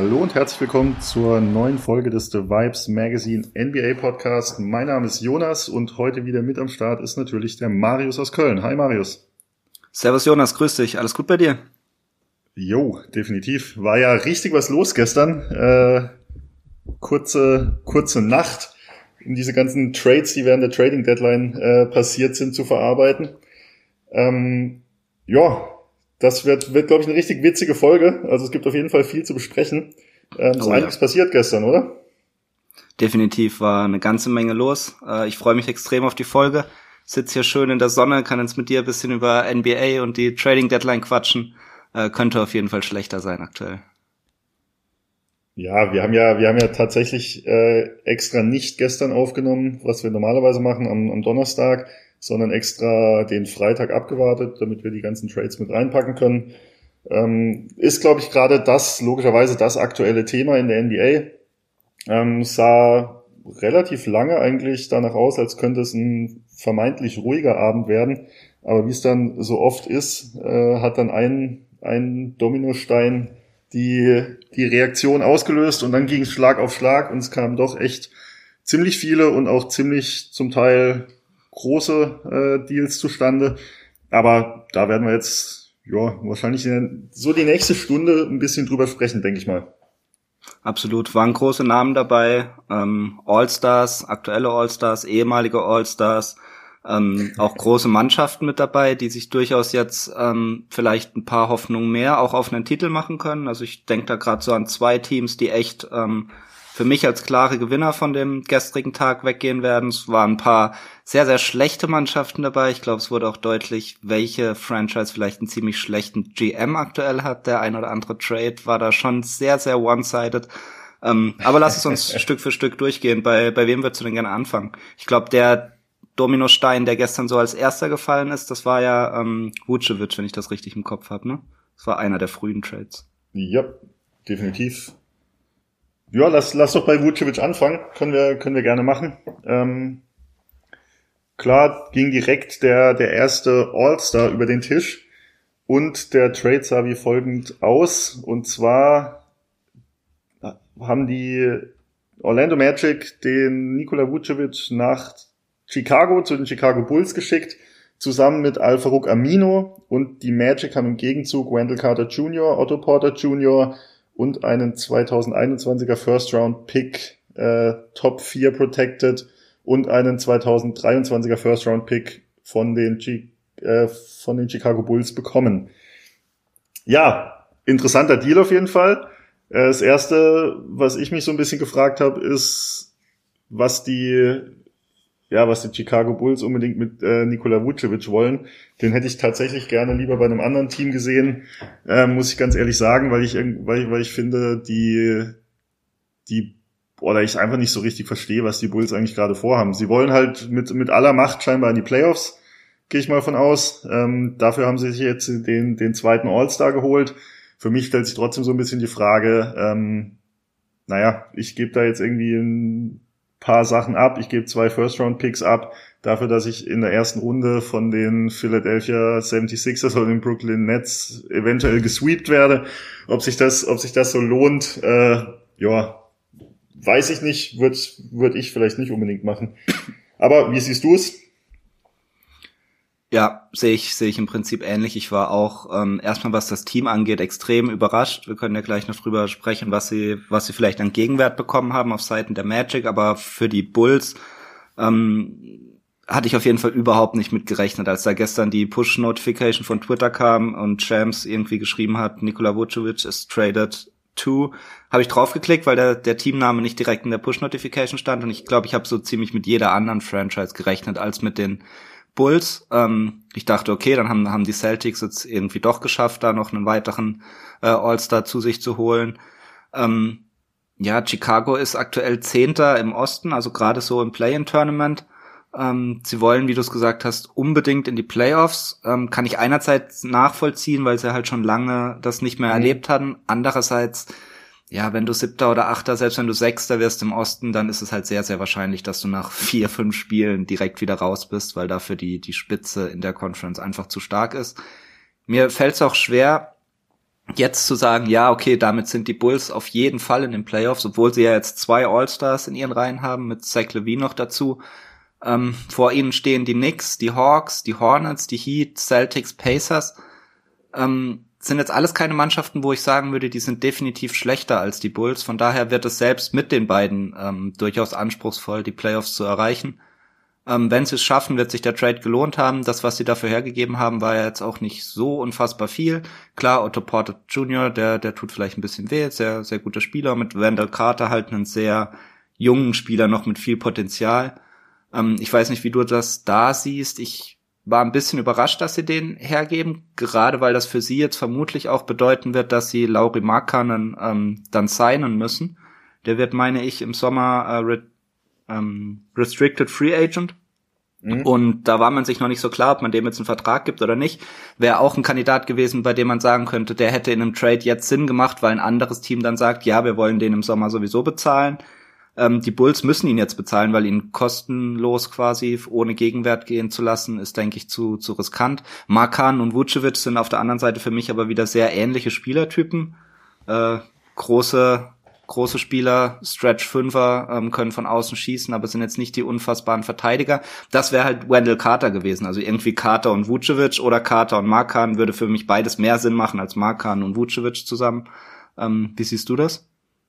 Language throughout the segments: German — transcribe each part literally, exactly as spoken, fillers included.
Hallo und herzlich willkommen zur neuen Folge des The Vibes Magazine N B A Podcast. Mein Name ist Jonas und heute wieder mit am Start ist natürlich der Marius aus Köln. Hi Marius. Servus Jonas, grüß dich. Alles gut bei dir? Jo, definitiv. War ja richtig was los gestern. Äh, kurze, kurze Nacht, um diese ganzen Trades, die während der Trading Deadline äh, passiert sind, zu verarbeiten. Ähm, ja, das wird, wird glaube ich, eine richtig witzige Folge. Also es gibt auf jeden Fall viel zu besprechen. Ähm, ist oh, einiges ja. passiert gestern, oder? Definitiv war eine ganze Menge los. Äh, ich freue mich extrem auf die Folge. Sitz hier schön in der Sonne, kann jetzt mit dir ein bisschen über N B A und die Trading Deadline quatschen. Äh, könnte auf jeden Fall schlechter sein aktuell. Ja, wir haben ja, wir haben ja tatsächlich äh, extra nicht gestern aufgenommen, was wir normalerweise machen am, am Donnerstag, sondern extra den Freitag abgewartet, damit wir die ganzen Trades mit reinpacken können. Ähm, ist, glaube ich, gerade das, logischerweise das aktuelle Thema in der N B A. Ähm, sah relativ lange eigentlich danach aus, als könnte es ein vermeintlich ruhiger Abend werden. Aber wie es dann so oft ist, äh, hat dann ein, ein Dominostein die, die Reaktion ausgelöst und dann ging es Schlag auf Schlag und es kamen doch echt ziemlich viele und auch ziemlich zum Teil große äh, Deals zustande. Aber da werden wir jetzt ja wahrscheinlich in, so die nächste Stunde ein bisschen drüber sprechen, denke ich mal. Absolut, waren große Namen dabei, ähm, All-Stars, aktuelle All-Stars, ehemalige All-Stars, ähm, auch große Mannschaften mit dabei, die sich durchaus jetzt ähm, vielleicht ein paar Hoffnungen mehr auch auf einen Titel machen können. Also ich denke da gerade so an zwei Teams, die echt ähm, für mich als klare Gewinner von dem gestrigen Tag weggehen werden. Es waren ein paar sehr, sehr schlechte Mannschaften dabei. Ich glaube, es wurde auch deutlich, welche Franchise vielleicht einen ziemlich schlechten G M aktuell hat. Der ein oder andere Trade war da schon sehr, sehr one-sided. Ähm, aber lass es uns Stück für Stück durchgehen. Bei, bei wem würdest du denn gerne anfangen? Ich glaube, der Dominostein, der gestern so als erster gefallen ist, das war ja ähm, Vucevic, wenn ich das richtig im Kopf habe, ne? Das war einer der frühen Trades. Ja, definitiv. Ja, lass, lass doch bei Vucevic anfangen. Können wir, können wir gerne machen. Ähm, klar ging direkt der, der erste All-Star über den Tisch und der Trade sah wie folgend aus. Und zwar haben die Orlando Magic den Nikola Vucevic nach Chicago zu den Chicago Bulls geschickt, zusammen mit Al-Farouq Aminu, und die Magic haben im Gegenzug Wendell Carter Junior, Otto Porter Junior und einen zweitausendeinundzwanziger First-Round-Pick äh, Top vier protected und einen zweitausenddreiundzwanziger First-Round-Pick von den G- äh, von den Chicago Bulls bekommen. Ja, interessanter Deal auf jeden Fall. Äh, das erste, was ich mich so ein bisschen gefragt habe, ist, was die ja, was die Chicago Bulls unbedingt mit äh, Nikola Vucevic wollen. Den hätte ich tatsächlich gerne lieber bei einem anderen Team gesehen, äh, muss ich ganz ehrlich sagen, weil ich weil ich, weil ich finde, die die oder ich einfach nicht so richtig verstehe, was die Bulls eigentlich gerade vorhaben. Sie wollen halt mit mit aller Macht scheinbar in die Playoffs, gehe ich mal von aus. Ähm, dafür haben sie sich jetzt den den zweiten All-Star geholt. Für mich stellt sich trotzdem so ein bisschen die Frage, ähm, naja, ich gebe da jetzt irgendwie ein paar Sachen ab. Ich gebe zwei First-Round-Picks ab, dafür, dass ich in der ersten Runde von den Philadelphia seventy-sixers oder den Brooklyn Nets eventuell gesweept werde. Ob sich das, ob sich das so lohnt, äh, ja, weiß ich nicht, würde würd ich vielleicht nicht unbedingt machen. Aber wie siehst du es? Ja, sehe ich, sehe ich im Prinzip ähnlich. Ich war auch ähm, erstmal, was das Team angeht, extrem überrascht. Wir können ja gleich noch drüber sprechen, was sie, was sie vielleicht an Gegenwert bekommen haben auf Seiten der Magic. Aber für die Bulls ähm, hatte ich auf jeden Fall überhaupt nicht mit gerechnet, als da gestern die Push-Notification von Twitter kam und Shams irgendwie geschrieben hat, Nikola Vucevic is traded to. Habe ich draufgeklickt, weil der, der Teamname nicht direkt in der Push-Notification stand. Und ich glaube, ich habe so ziemlich mit jeder anderen Franchise gerechnet als mit den Bulls. Ähm, ich dachte, okay, dann haben, haben die Celtics jetzt irgendwie doch geschafft, da noch einen weiteren äh, All-Star zu sich zu holen. Ähm, ja, Chicago ist aktuell Zehnter im Osten, also gerade so im Play-in-Tournament. Ähm, sie wollen, wie du es gesagt hast, unbedingt in die Playoffs. Ähm, kann ich einerseits nachvollziehen, weil sie halt schon lange das nicht mehr mhm. erlebt hatten. Andererseits, ja, wenn du Siebter oder Achter, selbst wenn du Sechster wirst im Osten, dann ist es halt sehr, sehr wahrscheinlich, dass du nach vier, fünf Spielen direkt wieder raus bist, weil dafür die die Spitze in der Conference einfach zu stark ist. Mir fällt es auch schwer, jetzt zu sagen, ja, okay, damit sind die Bulls auf jeden Fall in den Playoffs, obwohl sie ja jetzt zwei All-Stars in ihren Reihen haben, mit Zach LaVine noch dazu. Ähm, vor ihnen stehen die Knicks, die Hawks, die Hornets, die Heat, Celtics, Pacers. Ähm, sind jetzt alles keine Mannschaften, wo ich sagen würde, die sind definitiv schlechter als die Bulls. Von daher wird es selbst mit den beiden ähm, durchaus anspruchsvoll, die Playoffs zu erreichen. Ähm, wenn sie es schaffen, wird sich der Trade gelohnt haben. Das, was sie dafür hergegeben haben, war ja jetzt auch nicht so unfassbar viel. Klar, Otto Porter Junior, der der tut vielleicht ein bisschen weh, sehr sehr guter Spieler. Mit Wendell Carter halt einen sehr jungen Spieler noch mit viel Potenzial. Ähm, ich weiß nicht, wie du das da siehst. Ich war ein bisschen überrascht, dass sie den hergeben, gerade weil das für sie jetzt vermutlich auch bedeuten wird, dass sie Lauri Markkanen ähm, dann signen müssen. Der wird, meine ich, im Sommer äh, re- ähm, Restricted Free Agent. Mhm. Und da war man sich noch nicht so klar, ob man dem jetzt einen Vertrag gibt oder nicht. Wäre auch ein Kandidat gewesen, bei dem man sagen könnte, der hätte in einem Trade jetzt Sinn gemacht, weil ein anderes Team dann sagt, ja, wir wollen den im Sommer sowieso bezahlen. Ähm, die Bulls müssen ihn jetzt bezahlen, weil ihn kostenlos quasi ohne Gegenwert gehen zu lassen, ist, denke ich, zu zu riskant. Markkanen und Vucevic sind auf der anderen Seite für mich aber wieder sehr ähnliche Spielertypen. Äh, große große Spieler, Stretch-Fünfer, ähm, können von außen schießen, aber sind jetzt nicht die unfassbaren Verteidiger. Das wäre halt Wendell Carter gewesen. Also irgendwie Carter und Vucevic oder Carter und Markkanen würde für mich beides mehr Sinn machen als Markkanen und Vucevic zusammen. Ähm, wie siehst du das?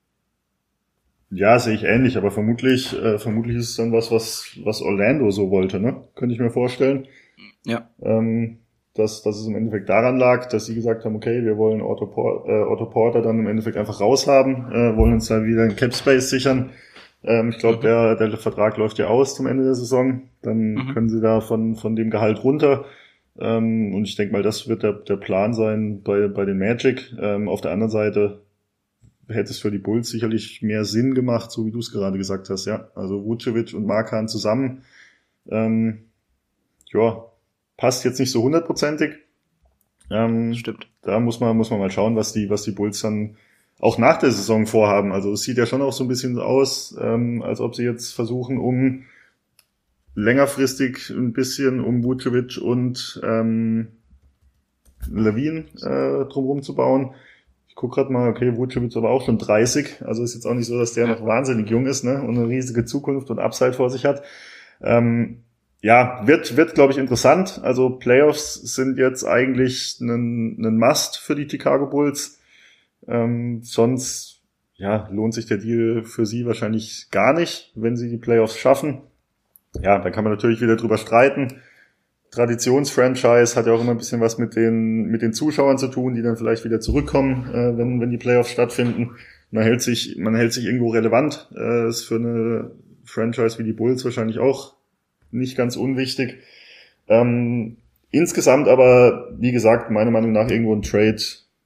Ja, sehe ich ähnlich, aber vermutlich, äh, vermutlich ist es dann was, was, was Orlando so wollte, ne? Könnte ich mir vorstellen. Ja. Ähm, dass, dass es im Endeffekt daran lag, dass sie gesagt haben, okay, wir wollen Otto, Por- äh, Otto Porter dann im Endeffekt einfach raushaben, äh, wollen uns dann wieder einen Cap Space sichern. Ähm, ich glaube, mhm. der, der Vertrag läuft ja aus zum Ende der Saison. Dann mhm. können sie da von, von dem Gehalt runter. Ähm, und ich denke mal, das wird der, der Plan sein bei, bei den Magic. Ähm, auf der anderen Seite hätte es für die Bulls sicherlich mehr Sinn gemacht, so wie du es gerade gesagt hast, ja. Also Vucevic und Markkanen zusammen, ähm, ja, passt jetzt nicht so hundertprozentig. Ähm, Stimmt. Da muss man, muss man mal schauen, was die, was die Bulls dann auch nach der Saison vorhaben. Also es sieht ja schon auch so ein bisschen aus, ähm, als ob sie jetzt versuchen, um längerfristig ein bisschen um Vucevic und ähm, LaVine äh, drumherum zu bauen. Ich guck gerade mal, okay, Vucevic ist aber auch schon dreißig, also ist jetzt auch nicht so, dass der noch wahnsinnig jung ist, ne, und eine riesige Zukunft und Upside vor sich hat. Ähm, ja, wird, wird, glaube ich, interessant. Also Playoffs sind jetzt eigentlich ein, ein Must für die Chicago Bulls. Ähm, sonst, ja, lohnt sich der Deal für sie wahrscheinlich gar nicht, wenn sie die Playoffs schaffen. Ja, da kann man natürlich wieder drüber streiten. Traditionsfranchise hat ja auch immer ein bisschen was mit den mit den Zuschauern zu tun, die dann vielleicht wieder zurückkommen, äh, wenn wenn die Playoffs stattfinden. Man hält sich man hält sich irgendwo relevant. Äh, ist für eine Franchise wie die Bulls wahrscheinlich auch nicht ganz unwichtig. Ähm, insgesamt aber, wie gesagt, meiner Meinung nach irgendwo ein Trade,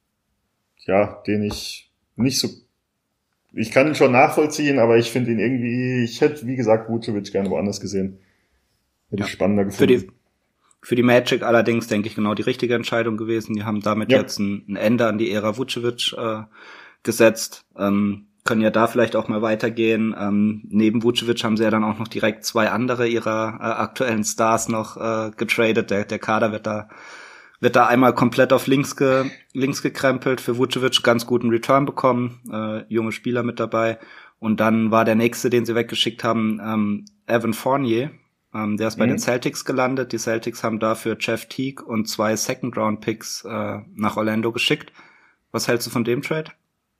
ja, den ich nicht so, ich kann ihn schon nachvollziehen, aber ich finde ihn irgendwie, ich hätte, wie gesagt, Vucevic gerne woanders gesehen. Hätte ich ja, spannender gefunden. Für die Für die Magic allerdings, denke ich, genau die richtige Entscheidung gewesen. Die haben damit ja. jetzt ein, ein Ende an die Ära Vucevic äh, gesetzt. Ähm, können ja da vielleicht auch mal weitergehen. Ähm, neben Vucevic haben sie ja dann auch noch direkt zwei andere ihrer äh, aktuellen Stars noch äh, getradet. Der, der Kader wird da wird da einmal komplett auf links ge, links gekrempelt. Für Vucevic ganz guten Return bekommen. Äh, junge Spieler mit dabei. Und dann war der nächste, den sie weggeschickt haben, ähm, Evan Fournier. Um, der ist bei mhm. den Celtics gelandet. Die Celtics haben dafür Jeff Teague und zwei Second-Round-Picks äh, nach Orlando geschickt. Was hältst du von dem Trade?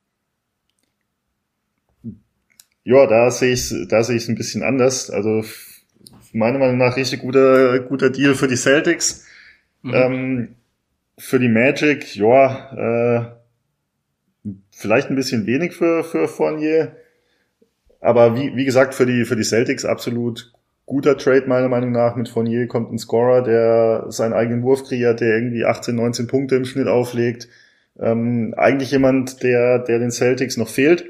Ja, da sehe ich da sehe ich es ein bisschen anders. Also meiner Meinung nach richtig guter guter Deal für die Celtics. Mhm. Ähm, für die Magic, ja, äh, vielleicht ein bisschen wenig für für Fournier, aber wie wie gesagt für die für die Celtics absolut guter Trade meiner Meinung nach. Mit Fournier kommt ein Scorer, der seinen eigenen Wurf kreiert, der irgendwie achtzehn, neunzehn Punkte im Schnitt auflegt. Ähm, eigentlich jemand, der der den Celtics noch fehlt.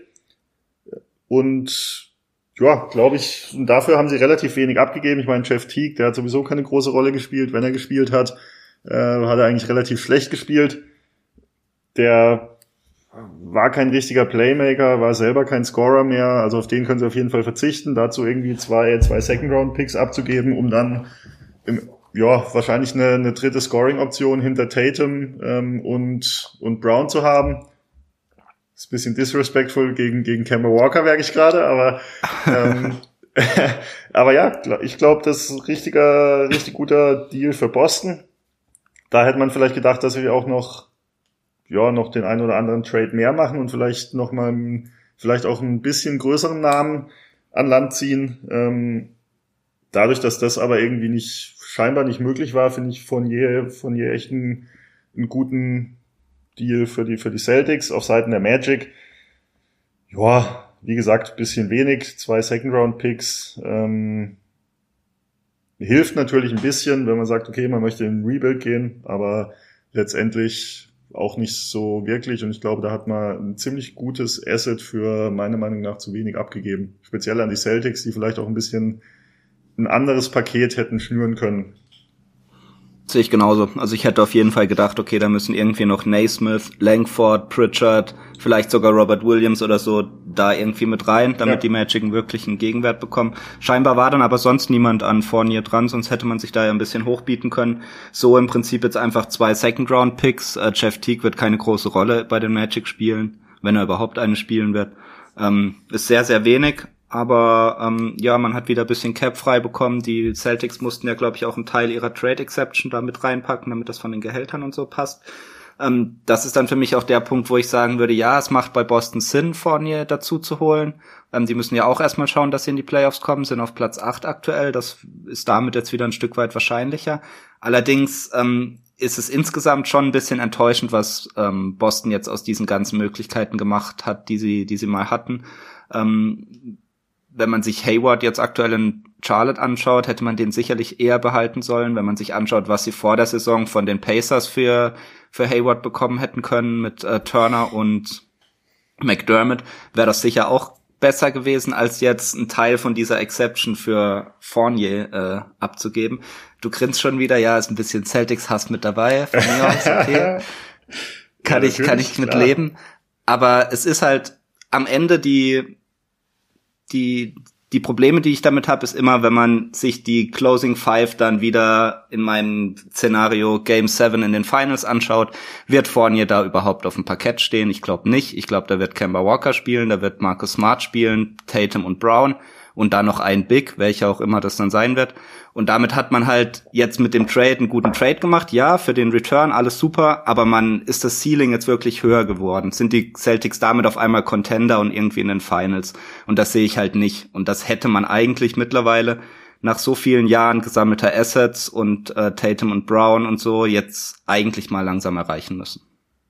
Und ja, glaube ich, dafür haben sie relativ wenig abgegeben. Ich meine, Jeff Teague, der hat sowieso keine große Rolle gespielt. Wenn er gespielt hat, äh, hat er eigentlich relativ schlecht gespielt. Der war kein richtiger Playmaker, war selber kein Scorer mehr, also auf den können sie auf jeden Fall verzichten, dazu irgendwie zwei, zwei Second-Round-Picks abzugeben, um dann im, ja, wahrscheinlich eine, eine dritte Scoring-Option hinter Tatum ähm, und und Brown zu haben. Ist ein bisschen disrespectful gegen gegen Kemba Walker, merke ich gerade, aber ähm, aber ja, ich glaube, das ist ein richtiger, richtig guter Deal für Boston. Da hätte man vielleicht gedacht, dass wir auch noch ja noch den einen oder anderen Trade mehr machen und vielleicht noch mal vielleicht auch ein bisschen größeren Namen an Land ziehen. Ähm, dadurch, dass das aber irgendwie nicht scheinbar nicht möglich war, finde ich Fournier, Fournier echt einen, einen guten Deal für die für die Celtics auf Seiten der Magic. Ja, wie gesagt, bisschen wenig, zwei Second-Round-Picks. Ähm, hilft natürlich ein bisschen, wenn man sagt, okay, man möchte in ein Rebuild gehen, aber letztendlich auch nicht so wirklich. Und ich glaube, da hat man ein ziemlich gutes Asset für meiner Meinung nach zu wenig abgegeben. Speziell an die Celtics, die vielleicht auch ein bisschen ein anderes Paket hätten schnüren können. Sehe ich genauso. Also ich hätte auf jeden Fall gedacht, okay, da müssen irgendwie noch Naismith, Langford, Pritchard, vielleicht sogar Robert Williams oder so da irgendwie mit rein, damit ja. die Magic wirklich einen Gegenwert bekommen. Scheinbar war dann aber sonst niemand an Fournier dran, sonst hätte man sich da ja ein bisschen hochbieten können. So im Prinzip jetzt einfach zwei Second-Round-Picks. Äh, Jeff Teague wird keine große Rolle bei den Magic spielen, wenn er überhaupt eine spielen wird. Ähm, ist sehr, sehr wenig. Aber ähm, ja, man hat wieder ein bisschen Cap frei bekommen. Die Celtics mussten ja, glaube ich, auch einen Teil ihrer Trade-Exception da mit reinpacken, damit das von den Gehältern und so passt. Ähm, das ist dann für mich auch der Punkt, wo ich sagen würde, ja, es macht bei Boston Sinn, Fournier dazu zu holen. Ähm, die müssen ja auch erstmal schauen, dass sie in die Playoffs kommen, sind auf Platz acht aktuell. Das ist damit jetzt wieder ein Stück weit wahrscheinlicher. Allerdings ähm, ist es insgesamt schon ein bisschen enttäuschend, was ähm, Boston jetzt aus diesen ganzen Möglichkeiten gemacht hat, die sie, die sie mal hatten. Ähm, Wenn man sich Hayward jetzt aktuell in Charlotte anschaut, hätte man den sicherlich eher behalten sollen. Wenn man sich anschaut, was sie vor der Saison von den Pacers für für Hayward bekommen hätten können mit äh, Turner und McDermott, wäre das sicher auch besser gewesen, als jetzt ein Teil von dieser Exception für Fournier äh, abzugeben. Du grinst schon wieder, ja, ist ein bisschen Celtics-Hass mit dabei. Von mir aus, okay. Kann ja, ich kann ich mit klar. leben. Aber es ist halt am Ende die Die, die Probleme, die ich damit habe, ist immer, wenn man sich die Closing Five dann wieder in meinem Szenario Game Seven in den Finals anschaut, wird Fournier da überhaupt auf dem Parkett stehen? Ich glaube nicht. Ich glaube, da wird Kemba Walker spielen, da wird Marcus Smart spielen, Tatum und Brown und dann noch ein Big, welcher auch immer das dann sein wird. Und damit hat man halt jetzt mit dem Trade einen guten Trade gemacht. Ja, für den Return alles super, aber man ist das Ceiling jetzt wirklich höher geworden. Sind die Celtics damit auf einmal Contender und irgendwie in den Finals? Und das sehe ich halt nicht. Und das hätte man eigentlich mittlerweile nach so vielen Jahren gesammelter Assets und äh, Tatum und Brown und so jetzt eigentlich mal langsam erreichen müssen.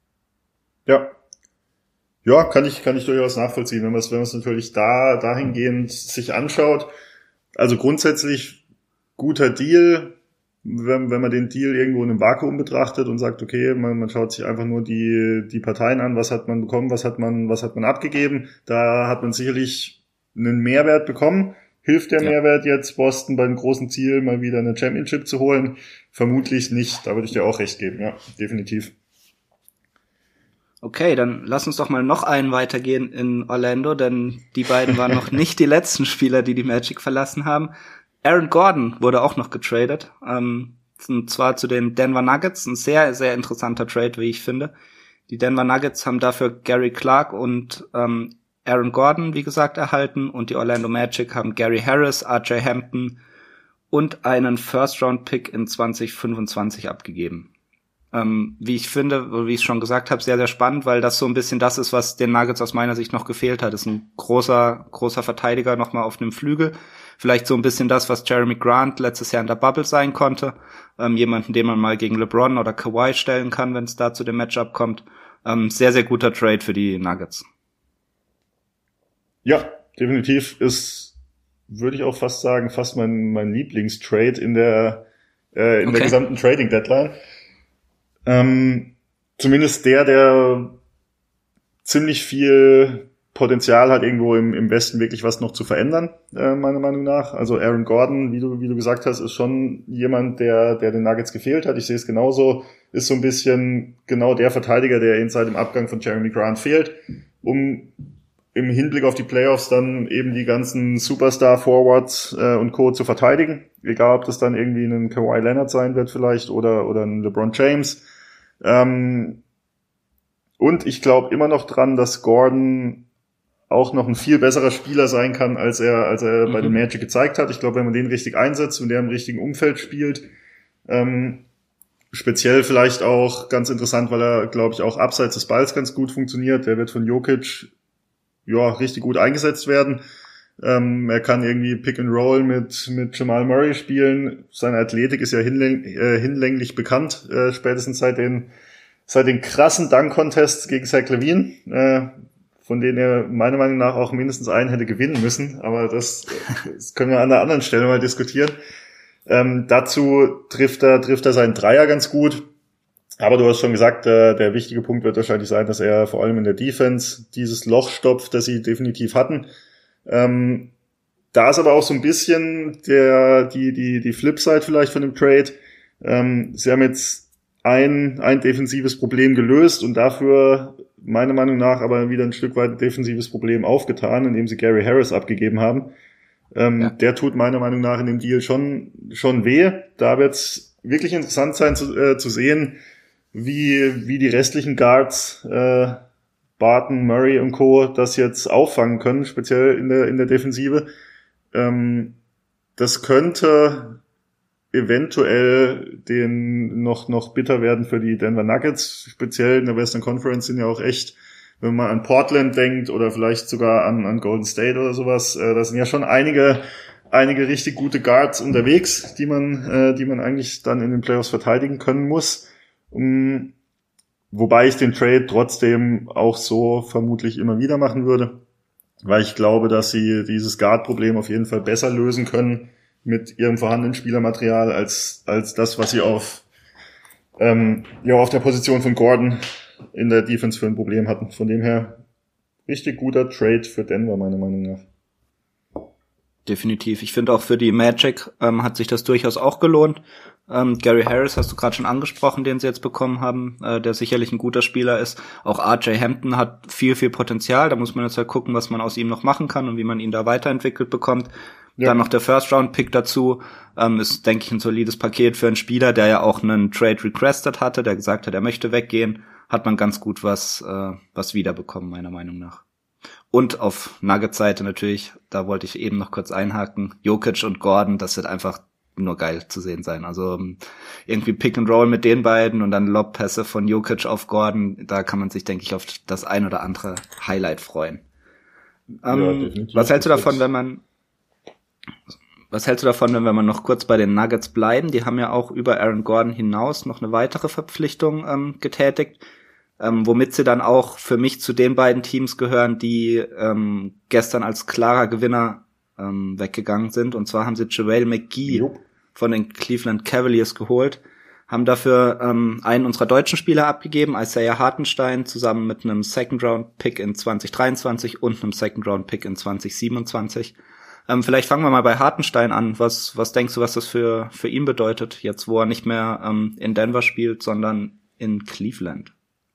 Ja. Ja, kann ich, kann ich durchaus nachvollziehen, wenn man es, wenn man es natürlich da, dahingehend sich anschaut. Also grundsätzlich guter Deal, wenn, wenn man den Deal irgendwo in einem Vakuum betrachtet und sagt, okay, man, man schaut sich einfach nur die, die Parteien an, was hat man bekommen, was hat man, was hat man abgegeben. Da hat man sicherlich einen Mehrwert bekommen. Hilft der ja. Mehrwert jetzt Boston beim großen Ziel, mal wieder eine Championship zu holen? Vermutlich nicht. Da würde ich dir auch recht geben, ja, definitiv. Okay, dann lass uns doch mal noch einen weitergehen in Orlando, denn die beiden waren noch nicht die letzten Spieler, die die Magic verlassen haben. Aaron Gordon wurde auch noch getradet, ähm, und zwar zu den Denver Nuggets. Ein sehr, sehr interessanter Trade, wie ich finde. Die Denver Nuggets haben dafür Gary Clark und ähm, Aaron Gordon, wie gesagt, erhalten, und die Orlando Magic haben Gary Harris, R J Hampton und einen First-Round-Pick in zwanzig fünfundzwanzig abgegeben. Ähm, wie ich finde, wie ich schon gesagt habe, sehr, sehr spannend, weil das so ein bisschen das ist, was den Nuggets aus meiner Sicht noch gefehlt hat. Das ist ein großer, großer Verteidiger nochmal auf einem Flügel. Vielleicht so ein bisschen das, was Jeremy Grant letztes Jahr in der Bubble sein konnte. Ähm, jemanden, den man mal gegen LeBron oder Kawhi stellen kann, wenn es da zu dem Matchup kommt. Ähm, sehr, sehr guter Trade für die Nuggets. Ja, definitiv ist, würde ich auch fast sagen, fast mein, mein Lieblingstrade in der, äh, in okay. der gesamten Trading Deadline. Ähm, zumindest der, der ziemlich viel Potenzial hat, irgendwo im, im Westen wirklich was noch zu verändern, äh, meiner Meinung nach. Also Aaron Gordon, wie du, wie du gesagt hast, ist schon jemand, der, der den Nuggets gefehlt hat. Ich sehe es genauso, ist so ein bisschen genau der Verteidiger, der ihnen seit dem Abgang von Jeremy Grant fehlt, um im Hinblick auf die Playoffs dann eben die ganzen Superstar-Forwards äh, und Co. zu verteidigen. Egal, ob das dann irgendwie ein Kawhi Leonard sein wird vielleicht oder oder ein LeBron James. Ähm, und ich glaube immer noch dran, dass Gordon auch noch ein viel besserer Spieler sein kann, als er als er mhm. bei den Magic gezeigt hat. Ich glaube, wenn man den richtig einsetzt und der im richtigen Umfeld spielt, ähm, speziell vielleicht auch ganz interessant, weil er, glaube ich, auch abseits des Balls ganz gut funktioniert. Der wird von Jokic ja richtig gut eingesetzt werden. Ähm, er kann irgendwie Pick and Roll mit mit Jamal Murray spielen. Seine Athletik ist ja hinläng, äh, hinlänglich bekannt, äh, spätestens seit den seit den krassen Dunk-Contests gegen Zach LaVine, äh, von denen er meiner Meinung nach auch mindestens einen hätte gewinnen müssen. Aber das, das können wir an einer anderen Stelle mal diskutieren. Ähm, dazu trifft er trifft er seinen Dreier ganz gut. Aber du hast schon gesagt, äh, der wichtige Punkt wird wahrscheinlich sein, dass er vor allem in der Defense dieses Loch stopft, das sie definitiv hatten. Ähm, da ist aber auch so ein bisschen der die die die Flipside vielleicht von dem Trade. Ähm, sie haben jetzt ein ein defensives Problem gelöst und dafür meiner Meinung nach aber wieder ein Stück weit ein defensives Problem aufgetan, indem sie Gary Harris abgegeben haben. Ähm, ja. Der tut meiner Meinung nach in dem Deal schon schon weh. Da wird es wirklich interessant sein zu, äh, zu sehen, wie wie die restlichen Guards äh, Barton, Murray und Co. das jetzt auffangen können, speziell in der in der Defensive. Ähm, das könnte eventuell den noch noch bitter werden für die Denver Nuggets, speziell in der Western Conference sind ja auch echt, wenn man an Portland denkt oder vielleicht sogar an an Golden State oder sowas, äh, da sind ja schon einige einige richtig gute Guards unterwegs, die man äh, die man eigentlich dann in den Playoffs verteidigen können muss. Um, wobei ich den Trade trotzdem auch so vermutlich immer wieder machen würde, weil ich glaube, dass sie dieses Guard-Problem auf jeden Fall besser lösen können mit ihrem vorhandenen Spielermaterial als als das, was sie auf ähm, ja auf der Position von Gordon in der Defense für ein Problem hatten. Von dem her richtig guter Trade für Denver, meiner Meinung nach. Definitiv. Ich finde auch für die Magic ähm, hat sich das durchaus auch gelohnt. Ähm, Gary Harris hast du gerade schon angesprochen, den sie jetzt bekommen haben, äh, der sicherlich ein guter Spieler ist. Auch R J Hampton hat viel, viel Potenzial. Da muss man jetzt halt gucken, was man aus ihm noch machen kann und wie man ihn da weiterentwickelt bekommt. Ja. Dann noch der First-Round-Pick dazu. Ähm, ist, denke ich, ein solides Paket für einen Spieler, der ja auch einen Trade requested hatte, der gesagt hat, er möchte weggehen. Hat man ganz gut was, äh, was wiederbekommen, meiner Meinung nach. Und auf Nuggets-Seite natürlich, da wollte ich eben noch kurz einhaken, Jokic und Gordon, das wird einfach nur geil zu sehen sein. Also irgendwie Pick and Roll mit den beiden und dann Lobpässe von Jokic auf Gordon, da kann man sich, denke ich, auf das ein oder andere Highlight freuen. Ähm, ja, was hältst du davon, wenn man was hältst du davon, wenn wir noch kurz bei den Nuggets bleiben? Die haben ja auch über Aaron Gordon hinaus noch eine weitere Verpflichtung ähm, getätigt. Ähm, womit sie dann auch für mich zu den beiden Teams gehören, die ähm, gestern als klarer Gewinner ähm, weggegangen sind. Und zwar haben sie JaVale McGee Jupp. von den Cleveland Cavaliers geholt, haben dafür ähm, einen unserer deutschen Spieler abgegeben, Isaiah Hartenstein, zusammen mit einem Second-Round-Pick in zwanzig dreiundzwanzig und einem Second-Round-Pick in zwanzig siebenundzwanzig. Ähm, vielleicht fangen wir mal bei Hartenstein an. Was was denkst du, was das für für ihn bedeutet, jetzt wo er nicht mehr ähm, in Denver spielt, sondern in Cleveland?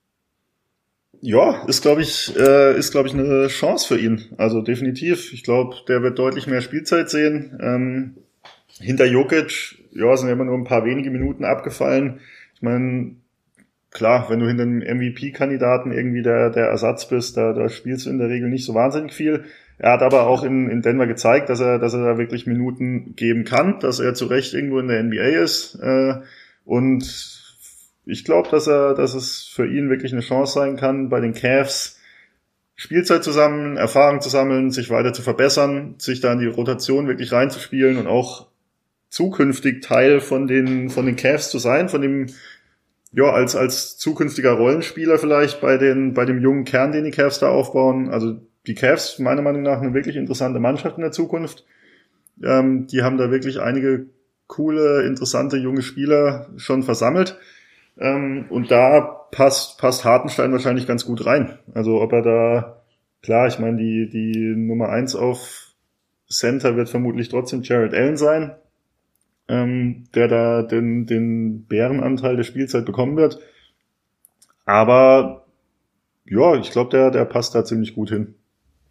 Ja, ist glaube ich äh, ist glaube ich eine Chance für ihn. Also definitiv. Ich glaube, der wird deutlich mehr Spielzeit sehen. Ähm, hinter Jokic, ja, sind immer nur ein paar wenige Minuten abgefallen. Ich meine, klar, wenn du hinter einem M V P-Kandidaten irgendwie der der Ersatz bist, da da spielst du in der Regel nicht so wahnsinnig viel. Er hat aber auch in in Denver gezeigt, dass er dass er da wirklich Minuten geben kann, dass er zu Recht irgendwo in der N B A ist äh, und ich glaube, dass er, dass es für ihn wirklich eine Chance sein kann, bei den Cavs Spielzeit zu sammeln, Erfahrung zu sammeln, sich weiter zu verbessern, sich da in die Rotation wirklich reinzuspielen und auch zukünftig Teil von den von den Cavs zu sein, von dem ja als als zukünftiger Rollenspieler vielleicht bei den bei dem jungen Kern, den die Cavs da aufbauen. Also die Cavs meiner Meinung nach eine wirklich interessante Mannschaft in der Zukunft. Ähm, die haben da wirklich einige coole, interessante junge Spieler schon versammelt. Ähm, und da passt passt Hartenstein wahrscheinlich ganz gut rein. Also ob er da, klar, ich meine, die die Nummer eins auf Center wird vermutlich trotzdem Jared Allen sein, ähm, der da den den Bärenanteil der Spielzeit bekommen wird. Aber ja, ich glaube, der der passt da ziemlich gut hin.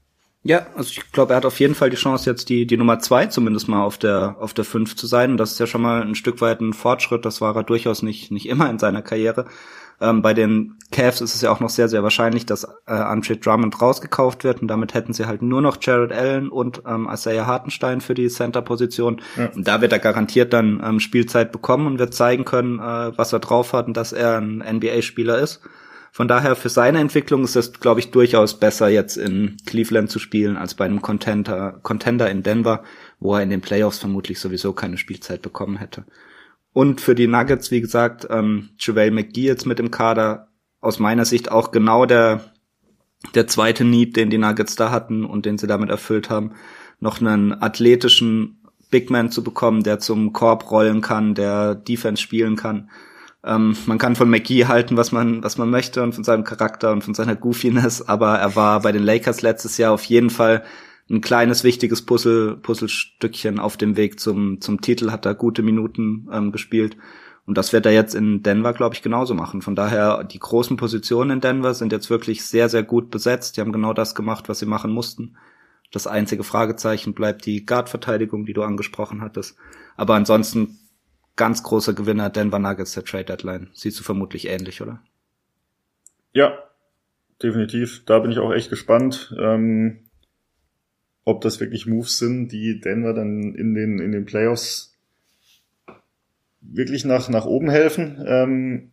Ja, also ich glaube, er hat auf jeden Fall die Chance, jetzt die die Nummer zwei zumindest mal auf der auf der fünf zu sein. Und das ist ja schon mal ein Stück weit ein Fortschritt. Das war er durchaus nicht nicht immer in seiner Karriere. Ähm, bei den Cavs ist es ja auch noch sehr, sehr wahrscheinlich, dass äh, Andre Drummond rausgekauft wird. Und damit hätten sie halt nur noch Jared Allen und ähm, Isaiah Hartenstein für die Center-Position. Ja. Und da wird er garantiert dann ähm, Spielzeit bekommen und wird zeigen können, äh, was er drauf hat und dass er ein N B A-Spieler ist. Von daher, für seine Entwicklung ist es, glaube ich, durchaus besser, jetzt in Cleveland zu spielen, als bei einem Contender, Contender in Denver, wo er in den Playoffs vermutlich sowieso keine Spielzeit bekommen hätte. Und für die Nuggets, wie gesagt, ähm, JaVale McGee jetzt mit im Kader, aus meiner Sicht auch genau der der zweite Need, den die Nuggets da hatten und den sie damit erfüllt haben, noch einen athletischen Big Man zu bekommen, der zum Korb rollen kann, der Defense spielen kann. Ähm, man kann von McGee halten, was man was man möchte und von seinem Charakter und von seiner Goofiness, aber er war bei den Lakers letztes Jahr auf jeden Fall ein kleines, wichtiges Puzzle Puzzlestückchen auf dem Weg zum zum Titel, hat er gute Minuten ähm, gespielt. Und das wird er jetzt in Denver, glaube ich, genauso machen. Von daher, die großen Positionen in Denver sind jetzt wirklich sehr, sehr gut besetzt. Die haben genau das gemacht, was sie machen mussten. Das einzige Fragezeichen bleibt die Guard-Verteidigung, die du angesprochen hattest. Aber ansonsten ganz großer Gewinner Denver Nuggets der Trade Deadline. Siehst du vermutlich ähnlich, oder? Ja, definitiv. Da bin ich auch echt gespannt, ähm, ob das wirklich Moves sind, die Denver dann in den in den Playoffs wirklich nach nach oben helfen. Ähm,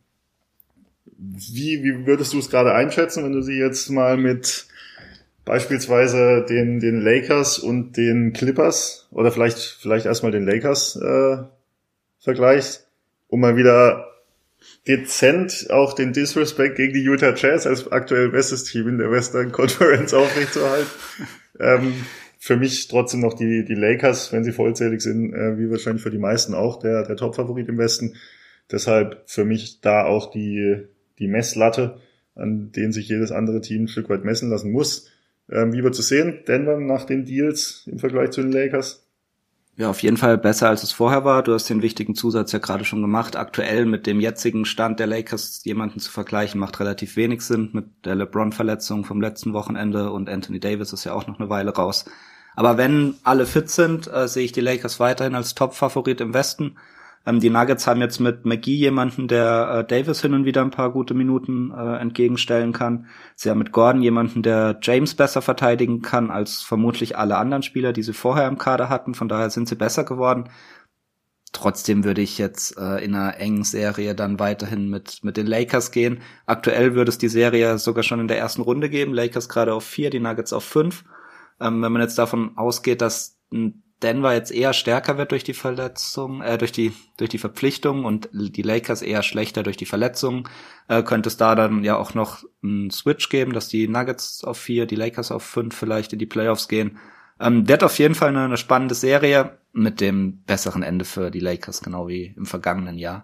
wie wie würdest du es gerade einschätzen, wenn du sie jetzt mal mit beispielsweise den den Lakers und den Clippers oder vielleicht vielleicht erstmal den Lakers äh, vergleichst, um mal wieder dezent auch den Disrespect gegen die Utah Jazz als aktuell bestes Team in der Western Conference aufrechtzuerhalten. ähm, für mich trotzdem noch die die Lakers, wenn sie vollzählig sind, äh, wie wahrscheinlich für die meisten auch der der Top-Favorit im Westen. Deshalb für mich da auch die die Messlatte, an denen sich jedes andere Team ein Stück weit messen lassen muss. Ähm, wie wird es sehen? Denver nach den Deals im Vergleich zu den Lakers? Ja, auf jeden Fall besser, als es vorher war. Du hast den wichtigen Zusatz ja gerade schon gemacht. Aktuell mit dem jetzigen Stand der Lakers jemanden zu vergleichen, macht relativ wenig Sinn mit der LeBron-Verletzung vom letzten Wochenende und Anthony Davis ist ja auch noch eine Weile raus. Aber wenn alle fit sind, äh, sehe ich die Lakers weiterhin als Top-Favorit im Westen. Ähm, die Nuggets haben jetzt mit McGee jemanden, der äh, Davis hin und wieder ein paar gute Minuten äh, entgegenstellen kann. Sie haben mit Gordon jemanden, der James besser verteidigen kann als vermutlich alle anderen Spieler, die sie vorher im Kader hatten. Von daher sind sie besser geworden. Trotzdem würde ich jetzt äh, in einer engen Serie dann weiterhin mit mit den Lakers gehen. Aktuell würde es die Serie sogar schon in der ersten Runde geben. Lakers gerade auf vier, die Nuggets auf fünf. Ähm, wenn man jetzt davon ausgeht, dass ein Denver jetzt eher stärker wird durch die Verletzung, äh, durch die durch die Verpflichtung und die Lakers eher schlechter durch die Verletzung, äh, könnte es da dann ja auch noch einen Switch geben, dass die Nuggets auf vier, die Lakers auf fünf vielleicht in die Playoffs gehen. Ähm, wird auf jeden Fall eine, eine spannende Serie mit dem besseren Ende für die Lakers, genau wie im vergangenen Jahr.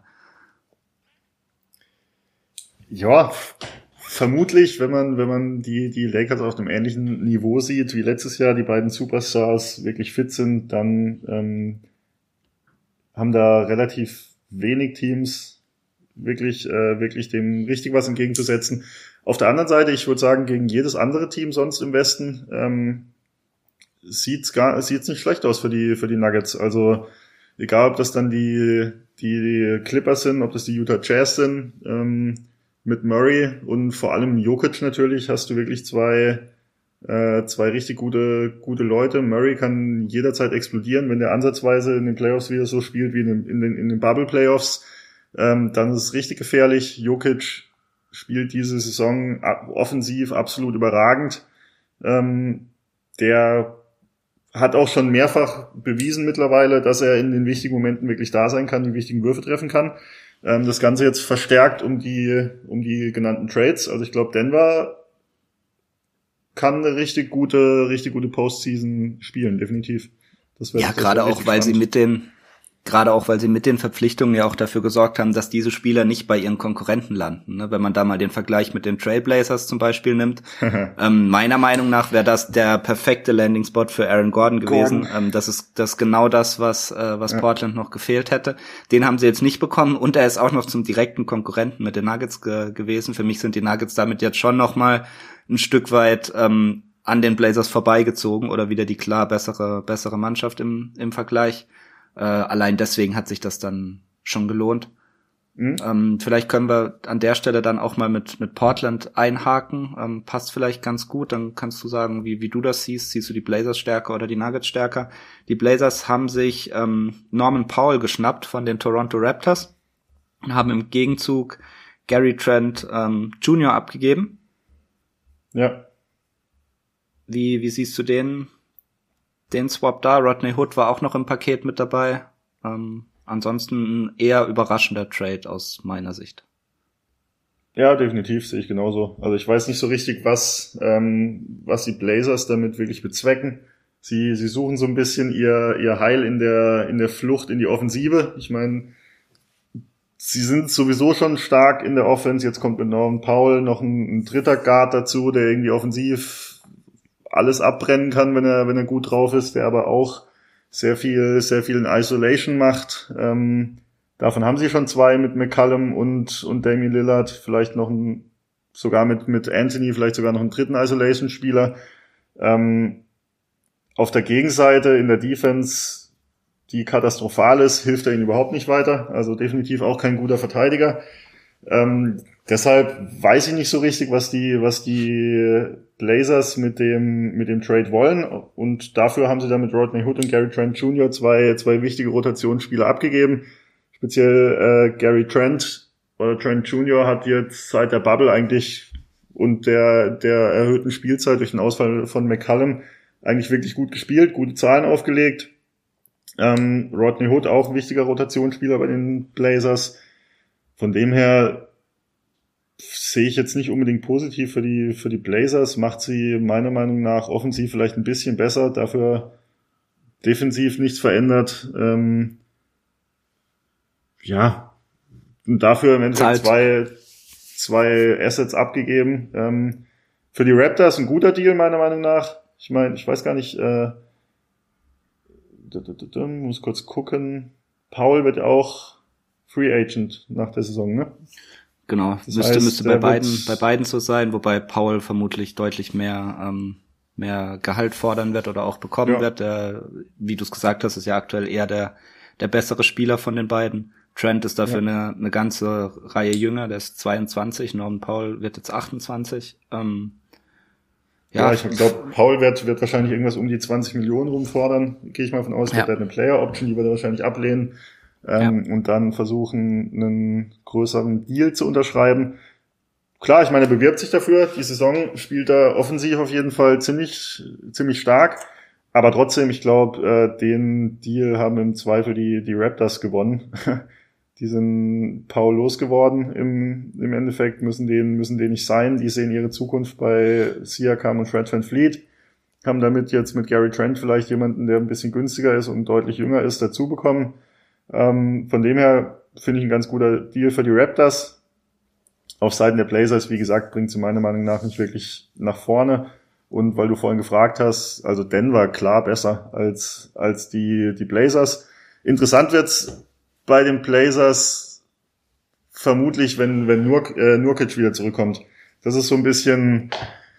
Ja, vermutlich, wenn man wenn man die die Lakers auf einem ähnlichen Niveau sieht wie letztes Jahr, die beiden Superstars wirklich fit sind, dann ähm, haben da relativ wenig Teams wirklich äh, wirklich dem richtig was entgegenzusetzen. Auf der anderen Seite, ich würde sagen, gegen jedes andere Team sonst im Westen ähm, sieht's gar sieht's nicht schlecht aus für die für die Nuggets. Also egal, ob das dann die die Clippers sind, ob das die Utah Jazz sind. Ähm, Mit Murray und vor allem Jokic natürlich hast du wirklich zwei äh, zwei richtig gute gute Leute. Murray kann jederzeit explodieren, wenn der ansatzweise in den Playoffs wieder so spielt wie in den in den, in den Bubble Playoffs. Ähm, dann ist es richtig gefährlich. Jokic spielt diese Saison ab, offensiv absolut überragend. Ähm, der hat auch schon mehrfach bewiesen mittlerweile, dass er in den wichtigen Momenten wirklich da sein kann, die wichtigen Würfe treffen kann. Das Ganze jetzt verstärkt um die um die genannten Trades. Also ich glaube, Denver kann eine richtig gute richtig gute Postseason spielen, definitiv. Das wird, ja, gerade auch, weil spannend. sie mit den gerade auch, weil sie mit den Verpflichtungen ja auch dafür gesorgt haben, dass diese Spieler nicht bei ihren Konkurrenten landen. Ne? Wenn man da mal den Vergleich mit den Trailblazers zum Beispiel nimmt. ähm, meiner Meinung nach wäre das der perfekte Landing-Spot für Aaron Gordon gewesen. Gordon. Ähm, das ist das ist genau das, was äh, was ja. Portland noch gefehlt hätte. Den haben sie jetzt nicht bekommen und er ist auch noch zum direkten Konkurrenten mit den Nuggets ge- gewesen. Für mich sind die Nuggets damit jetzt schon noch mal ein Stück weit ähm, an den Blazers vorbeigezogen oder wieder die klar bessere bessere Mannschaft im im Vergleich. Äh, allein deswegen hat sich das dann schon gelohnt. Mhm. Ähm, vielleicht können wir an der Stelle dann auch mal mit mit Portland einhaken. Ähm, passt vielleicht ganz gut. Dann kannst du sagen, wie wie du das siehst. Siehst du die Blazers stärker oder die Nuggets stärker? Die Blazers haben sich ähm, Norman Powell geschnappt von den Toronto Raptors und haben im Gegenzug Gary Trent ähm, Junior abgegeben. Ja. Wie, wie siehst du den, den Swap da? Rodney Hood war auch noch im Paket mit dabei. Ähm, ansonsten ein eher überraschender Trade aus meiner Sicht. Ja, definitiv, sehe ich genauso. Also ich weiß nicht so richtig, was, ähm, was die Blazers damit wirklich bezwecken. Sie, sie suchen so ein bisschen ihr, ihr Heil in der, in der Flucht in die Offensive. Ich meine, sie sind sowieso schon stark in der Offense. Jetzt kommt mit Norman Powell noch ein, ein dritter Guard dazu, der irgendwie offensiv alles abbrennen kann, wenn er, wenn er gut drauf ist, der aber auch sehr viel, sehr viel in Isolation macht. Ähm, davon haben sie schon zwei mit McCollum und, und Damian Lillard, vielleicht noch ein, sogar mit, mit Anthony, vielleicht sogar noch einen dritten Isolation-Spieler. Ähm, auf der Gegenseite in der Defense, die katastrophal ist, hilft er ihnen überhaupt nicht weiter. Also definitiv auch kein guter Verteidiger. Ähm, deshalb weiß ich nicht so richtig, was die, was die Blazers mit dem, mit dem Trade wollen. Und dafür haben sie dann mit Rodney Hood und Gary Trent Junior zwei, zwei wichtige Rotationsspieler abgegeben. Speziell äh, Gary Trent oder Trent Junior hat jetzt seit der Bubble eigentlich und der, der erhöhten Spielzeit durch den Ausfall von McCollum eigentlich wirklich gut gespielt, gute Zahlen aufgelegt. Ähm, Rodney Hood auch ein wichtiger Rotationsspieler bei den Blazers. Von dem her sehe ich jetzt nicht unbedingt positiv für die für die Blazers. Macht sie meiner Meinung nach offensiv vielleicht ein bisschen besser, dafür defensiv nichts verändert. Ähm, ja, und dafür im Endeffekt zwei zwei Assets abgegeben. Ähm, für die Raptors ein guter Deal meiner Meinung nach. Ich meine, ich weiß gar nicht, äh, muss kurz gucken. Paul wird auch Free Agent nach der Saison, ne? Genau, das müsste, heißt, müsste bei beiden, bei beiden so sein, wobei Paul vermutlich deutlich mehr, ähm, mehr Gehalt fordern wird oder auch bekommen ja. wird. Der, wie du es gesagt hast, ist ja aktuell eher der, der bessere Spieler von den beiden. Trent ist dafür ja. eine, eine ganze Reihe jünger, der ist zweiundzwanzig, Norman Powell wird jetzt achtundzwanzig. Ähm, ja, ja, ich glaube, Paul wird, wird wahrscheinlich irgendwas um die zwanzig Millionen rumfordern, gehe ich mal von aus, ja. wird er eine Player-Option, die wird er wahrscheinlich ablehnen. Ähm, ja. Und dann versuchen, einen größeren Deal zu unterschreiben. Klar, ich meine, er bewirbt sich dafür. Die Saison spielt er offensiv auf jeden Fall ziemlich, ziemlich stark. Aber trotzdem, ich glaube, äh, den Deal haben im Zweifel die, die Raptors gewonnen. Die sind Paul losgeworden im, im Endeffekt, müssen den, müssen den nicht sein. Die sehen ihre Zukunft bei Siakam und Fred VanVleet. Haben damit jetzt mit Gary Trent vielleicht jemanden, der ein bisschen günstiger ist und deutlich jünger ist, dazu bekommen. Ähm, von dem her finde ich ein ganz guter Deal für die Raptors. Auf Seiten der Blazers, wie gesagt, bringt sie meiner Meinung nach nicht wirklich nach vorne. Und weil du vorhin gefragt hast, also Denver klar besser als als die die Blazers. Interessant wird's bei den Blazers vermutlich, wenn wenn Nur, äh, Nurkic wieder zurückkommt. Das ist so ein bisschen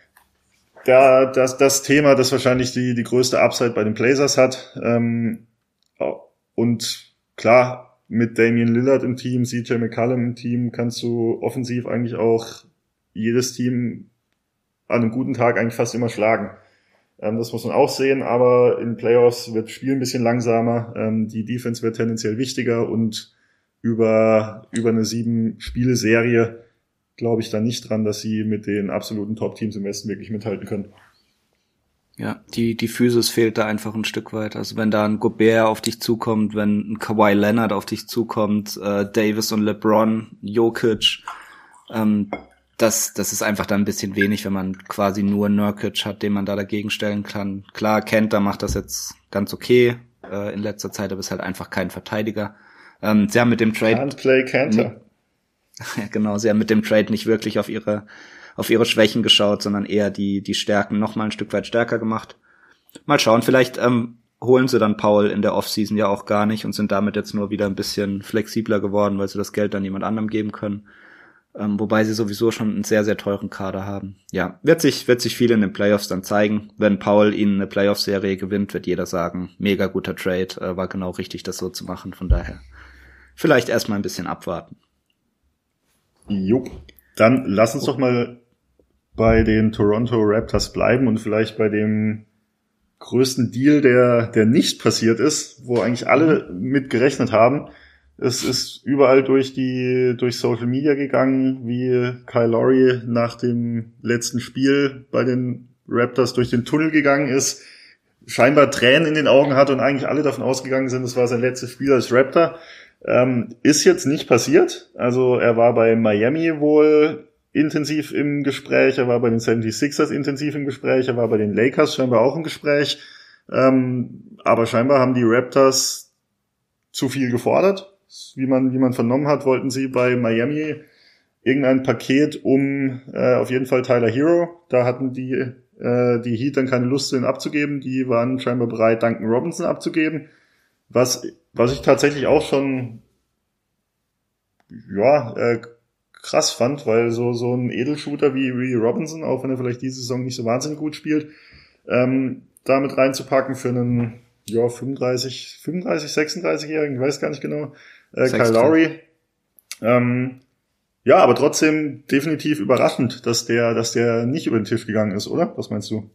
da das das Thema, das wahrscheinlich die die größte Upside bei den Blazers hat. Ähm, und klar, mit Damian Lillard im Team, C J McCollum im Team, kannst du offensiv eigentlich auch jedes Team an einem guten Tag eigentlich fast immer schlagen. Ähm, das muss man auch sehen, aber in Playoffs wird das Spiel ein bisschen langsamer, ähm, die Defense wird tendenziell wichtiger und über über eine sieben-Spiele-Serie glaube ich da nicht dran, dass sie mit den absoluten Top-Teams im Westen wirklich mithalten können. Ja, die, die Physis fehlt da einfach ein Stück weit. Also wenn da ein Gobert auf dich zukommt, wenn ein Kawhi Leonard auf dich zukommt, äh, Davis und LeBron, Jokic, ähm, das, das ist einfach dann ein bisschen wenig, wenn man quasi nur Nurkic hat, den man da dagegen stellen kann. Klar, Kanter macht das jetzt ganz okay, äh, in letzter Zeit, aber ist halt einfach kein Verteidiger. Ähm, sie haben mit dem Trade... Can't play Kanter. Ja, genau, sie haben mit dem Trade nicht wirklich auf ihre auf ihre Schwächen geschaut, sondern eher die die Stärken noch mal ein Stück weit stärker gemacht. Mal schauen, vielleicht ähm, holen sie dann Paul in der Offseason ja auch gar nicht und sind damit jetzt nur wieder ein bisschen flexibler geworden, weil sie das Geld dann jemand anderem geben können. Ähm, wobei sie sowieso schon einen sehr, sehr teuren Kader haben. Ja, wird sich, wird sich viel in den Playoffs dann zeigen. Wenn Paul ihnen eine Playoff-Serie gewinnt, wird jeder sagen, mega guter Trade, äh, war genau richtig, das so zu machen. Von daher vielleicht erstmal ein bisschen abwarten. Jupp. Dann lass uns doch mal bei den Toronto Raptors bleiben und vielleicht bei dem größten Deal, der, der nicht passiert ist, wo eigentlich alle mit gerechnet haben. Es ist überall durch die, durch Social Media gegangen, wie Kyle Lowry nach dem letzten Spiel bei den Raptors durch den Tunnel gegangen ist, scheinbar Tränen in den Augen hat und eigentlich alle davon ausgegangen sind, es war sein letztes Spiel als Raptor. Ähm, ist jetzt nicht passiert. Also er war bei Miami wohl intensiv im Gespräch, er war bei den seventy-sixers intensiv im Gespräch, er war bei den Lakers scheinbar auch im Gespräch. Ähm, aber scheinbar haben die Raptors zu viel gefordert. Wie man, wie man vernommen hat, wollten sie bei Miami irgendein Paket um äh, auf jeden Fall Tyler Hero. Da hatten die äh, die Heat dann keine Lust, den abzugeben. Die waren scheinbar bereit, Duncan Robinson abzugeben. Was was ich tatsächlich auch schon ja äh, krass fand, weil so so ein Edelshooter wie, wie Robinson, auch wenn er vielleicht diese Saison nicht so wahnsinnig gut spielt, ähm, damit reinzupacken für einen ja fünfunddreißig, fünfunddreißig, sechsunddreißig-Jährigen, ich weiß gar nicht genau, äh, Kyle Lowry. Ähm, ja, aber trotzdem definitiv überraschend, dass der, dass der nicht über den Tisch gegangen ist, oder? Was meinst du?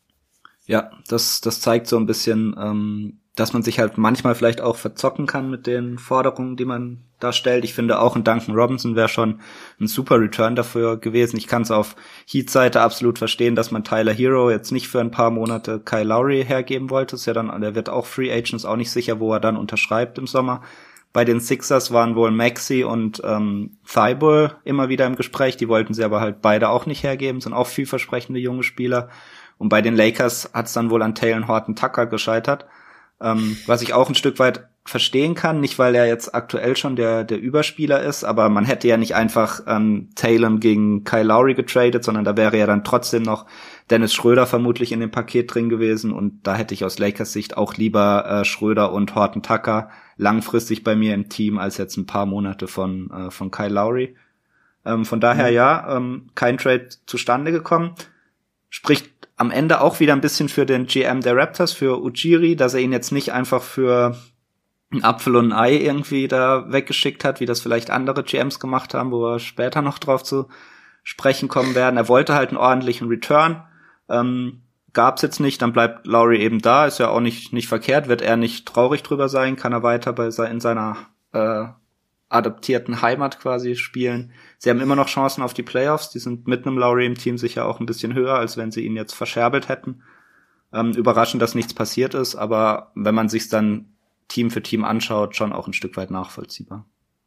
Ja, das, das zeigt so ein bisschen, ähm, dass man sich halt manchmal vielleicht auch verzocken kann mit den Forderungen, die man da stellt. Ich finde auch ein Duncan Robinson wäre schon ein super Return dafür gewesen. Ich kann es auf Heat-Seite absolut verstehen, dass man Tyler Hero jetzt nicht für ein paar Monate Kyle Lowry hergeben wollte. Das ist ja dann, der wird auch Free Agent, ist auch nicht sicher, wo er dann unterschreibt im Sommer. Bei den Sixers waren wohl Maxey und ähm, Thibault immer wieder im Gespräch. Die wollten sie aber halt beide auch nicht hergeben, sind auch vielversprechende junge Spieler. Und bei den Lakers hat es dann wohl an Taylor Horton-Tucker gescheitert. Ähm, was ich auch ein Stück weit verstehen kann, nicht weil er jetzt aktuell schon der der Überspieler ist, aber man hätte ja nicht einfach ähm, Taylor gegen Kyle Lowry getradet, sondern da wäre ja dann trotzdem noch Dennis Schröder vermutlich in dem Paket drin gewesen und da hätte ich aus Lakers Sicht auch lieber äh, Schröder und Horton Tucker langfristig bei mir im Team als jetzt ein paar Monate von äh, von Kyle Lowry. Ähm, von daher ja, ähm, kein Trade zustande gekommen. Spricht am Ende auch wieder ein bisschen für den G M der Raptors, für Ujiri, dass er ihn jetzt nicht einfach für einen Apfel und ein Ei irgendwie da weggeschickt hat, wie das vielleicht andere G Ms gemacht haben, wo wir später noch drauf zu sprechen kommen werden. Er wollte halt einen ordentlichen Return, ähm, gab's jetzt nicht, dann bleibt Lowry eben da, ist ja auch nicht nicht verkehrt, wird er nicht traurig drüber sein, kann er weiter bei in seiner äh, adaptierten Heimat quasi spielen. Sie haben immer noch Chancen auf die Playoffs, die sind mit einem Lowry im Team sicher auch ein bisschen höher, als wenn sie ihn jetzt verscherbelt hätten. Ähm, überraschend, dass nichts passiert ist, aber wenn man sich's dann Team für Team anschaut, schon auch ein Stück weit nachvollziehbar.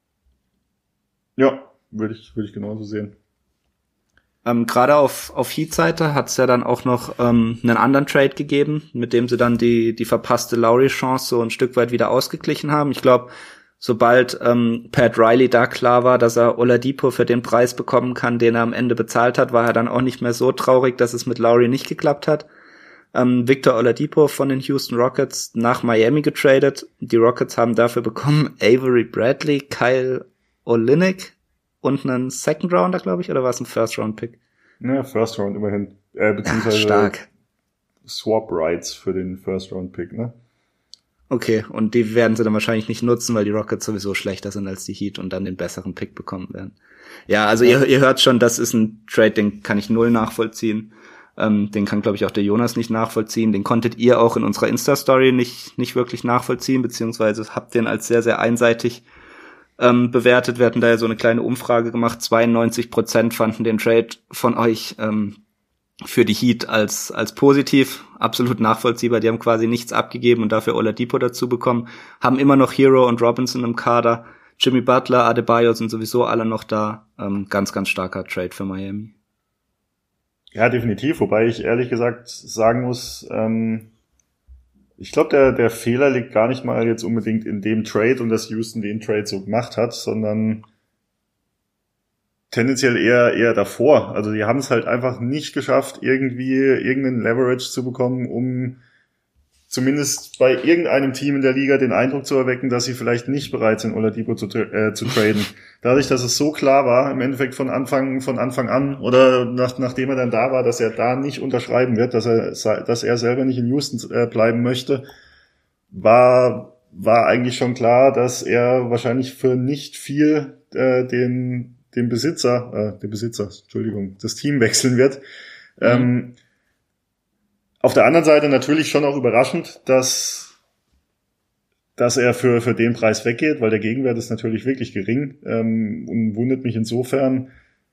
Ja, würde ich, würde ich genauso sehen. Ähm, Gerade auf, auf Heat-Seite hat's ja dann auch noch ähm, einen anderen Trade gegeben, mit dem sie dann die, die verpasste Lowry-Chance so ein Stück weit wieder ausgeglichen haben. Ich glaube, sobald ähm, Pat Riley da klar war, dass er Oladipo für den Preis bekommen kann, den er am Ende bezahlt hat, war er dann auch nicht mehr so traurig, dass es mit Lowry nicht geklappt hat. Ähm, Victor Oladipo von den Houston Rockets nach Miami getradet. Die Rockets haben dafür bekommen Avery Bradley, Kyle Olynyk und einen Second Rounder, glaube ich, oder war es ein First Round Pick? Ja, First Round immerhin. Äh, beziehungsweise ja, stark. Swap Rights für den First Round Pick, ne? Okay, und die werden sie dann wahrscheinlich nicht nutzen, weil die Rockets sowieso schlechter sind als die Heat und dann den besseren Pick bekommen werden. Ja, also ja. Ihr, ihr hört schon, das ist ein Trade, den kann ich null nachvollziehen. Ähm, den kann, glaube ich, auch der Jonas nicht nachvollziehen. Den konntet ihr auch in unserer Insta-Story nicht nicht wirklich nachvollziehen, beziehungsweise habt den als sehr, sehr einseitig ähm, bewertet. Wir hatten da ja so eine kleine Umfrage gemacht. zweiundneunzig Prozent fanden den Trade von euch ähm, für die Heat als als positiv, absolut nachvollziehbar. Die haben quasi nichts abgegeben und dafür Oladipo dazu bekommen. Haben immer noch Hero und Robinson im Kader. Jimmy Butler, Adebayo sind sowieso alle noch da. Ähm, ganz, ganz starker Trade für Miami. Ja, definitiv. Wobei ich ehrlich gesagt sagen muss, ähm, ich glaube, der der Fehler liegt gar nicht mal jetzt unbedingt in dem Trade und dass Houston den Trade so gemacht hat, sondern tendenziell eher eher davor. Also die haben es halt einfach nicht geschafft, irgendwie irgendeinen Leverage zu bekommen, um zumindest bei irgendeinem Team in der Liga den Eindruck zu erwecken, dass sie vielleicht nicht bereit sind, Oladipo zu, äh, zu traden. Dadurch, dass es so klar war, im Endeffekt von Anfang, von Anfang an oder nach, nachdem er dann da war, dass er da nicht unterschreiben wird, dass er, dass er selber nicht in Houston äh, bleiben möchte, war, war eigentlich schon klar, dass er wahrscheinlich für nicht viel äh, den, den Besitzer, äh, den Besitzer, Entschuldigung, das Team wechseln wird. Mhm. Ähm, Auf der anderen Seite natürlich schon auch überraschend, dass, dass er für, für den Preis weggeht, weil der Gegenwert ist natürlich wirklich gering, ähm, und wundert mich insofern.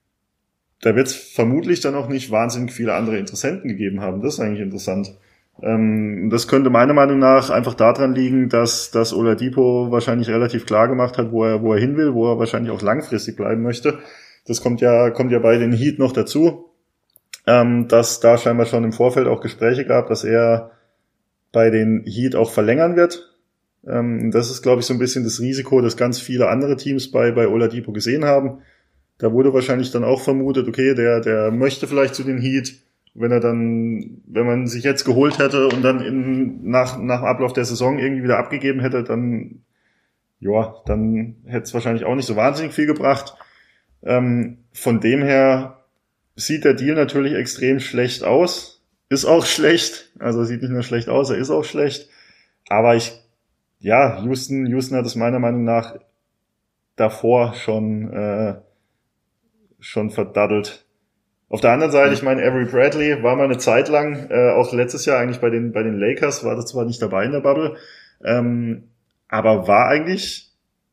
Da wird es vermutlich dann auch nicht wahnsinnig viele andere Interessenten gegeben haben. Das ist eigentlich interessant. Ähm, das könnte meiner Meinung nach einfach daran liegen, dass, dass Oladipo wahrscheinlich relativ klar gemacht hat, wo er, wo er hin will, wo er wahrscheinlich auch langfristig bleiben möchte. Das kommt ja, kommt ja bei den Heat noch dazu. Ähm, dass da scheinbar schon im Vorfeld auch Gespräche gab, dass er bei den Heat auch verlängern wird. Ähm, das ist, glaube ich, so ein bisschen das Risiko, das ganz viele andere Teams bei, bei Oladipo gesehen haben. Da wurde wahrscheinlich dann auch vermutet, okay, der, der möchte vielleicht zu den Heat, wenn er dann, wenn man sich jetzt geholt hätte und dann in, nach, nach dem Ablauf der Saison irgendwie wieder abgegeben hätte, dann, ja, dann hätte es wahrscheinlich auch nicht so wahnsinnig viel gebracht. Ähm, von dem her sieht der Deal natürlich extrem schlecht aus. Ist auch schlecht. Also sieht nicht nur schlecht aus, er ist auch schlecht. Aber ich, ja, Houston, Houston hat es meiner Meinung nach davor schon, äh, schon verdaddelt. Auf der anderen Seite, ich meine, Avery Bradley war mal eine Zeit lang, äh, auch letztes Jahr eigentlich bei den, bei den Lakers, war das zwar nicht dabei in der Bubble, ähm, aber war eigentlich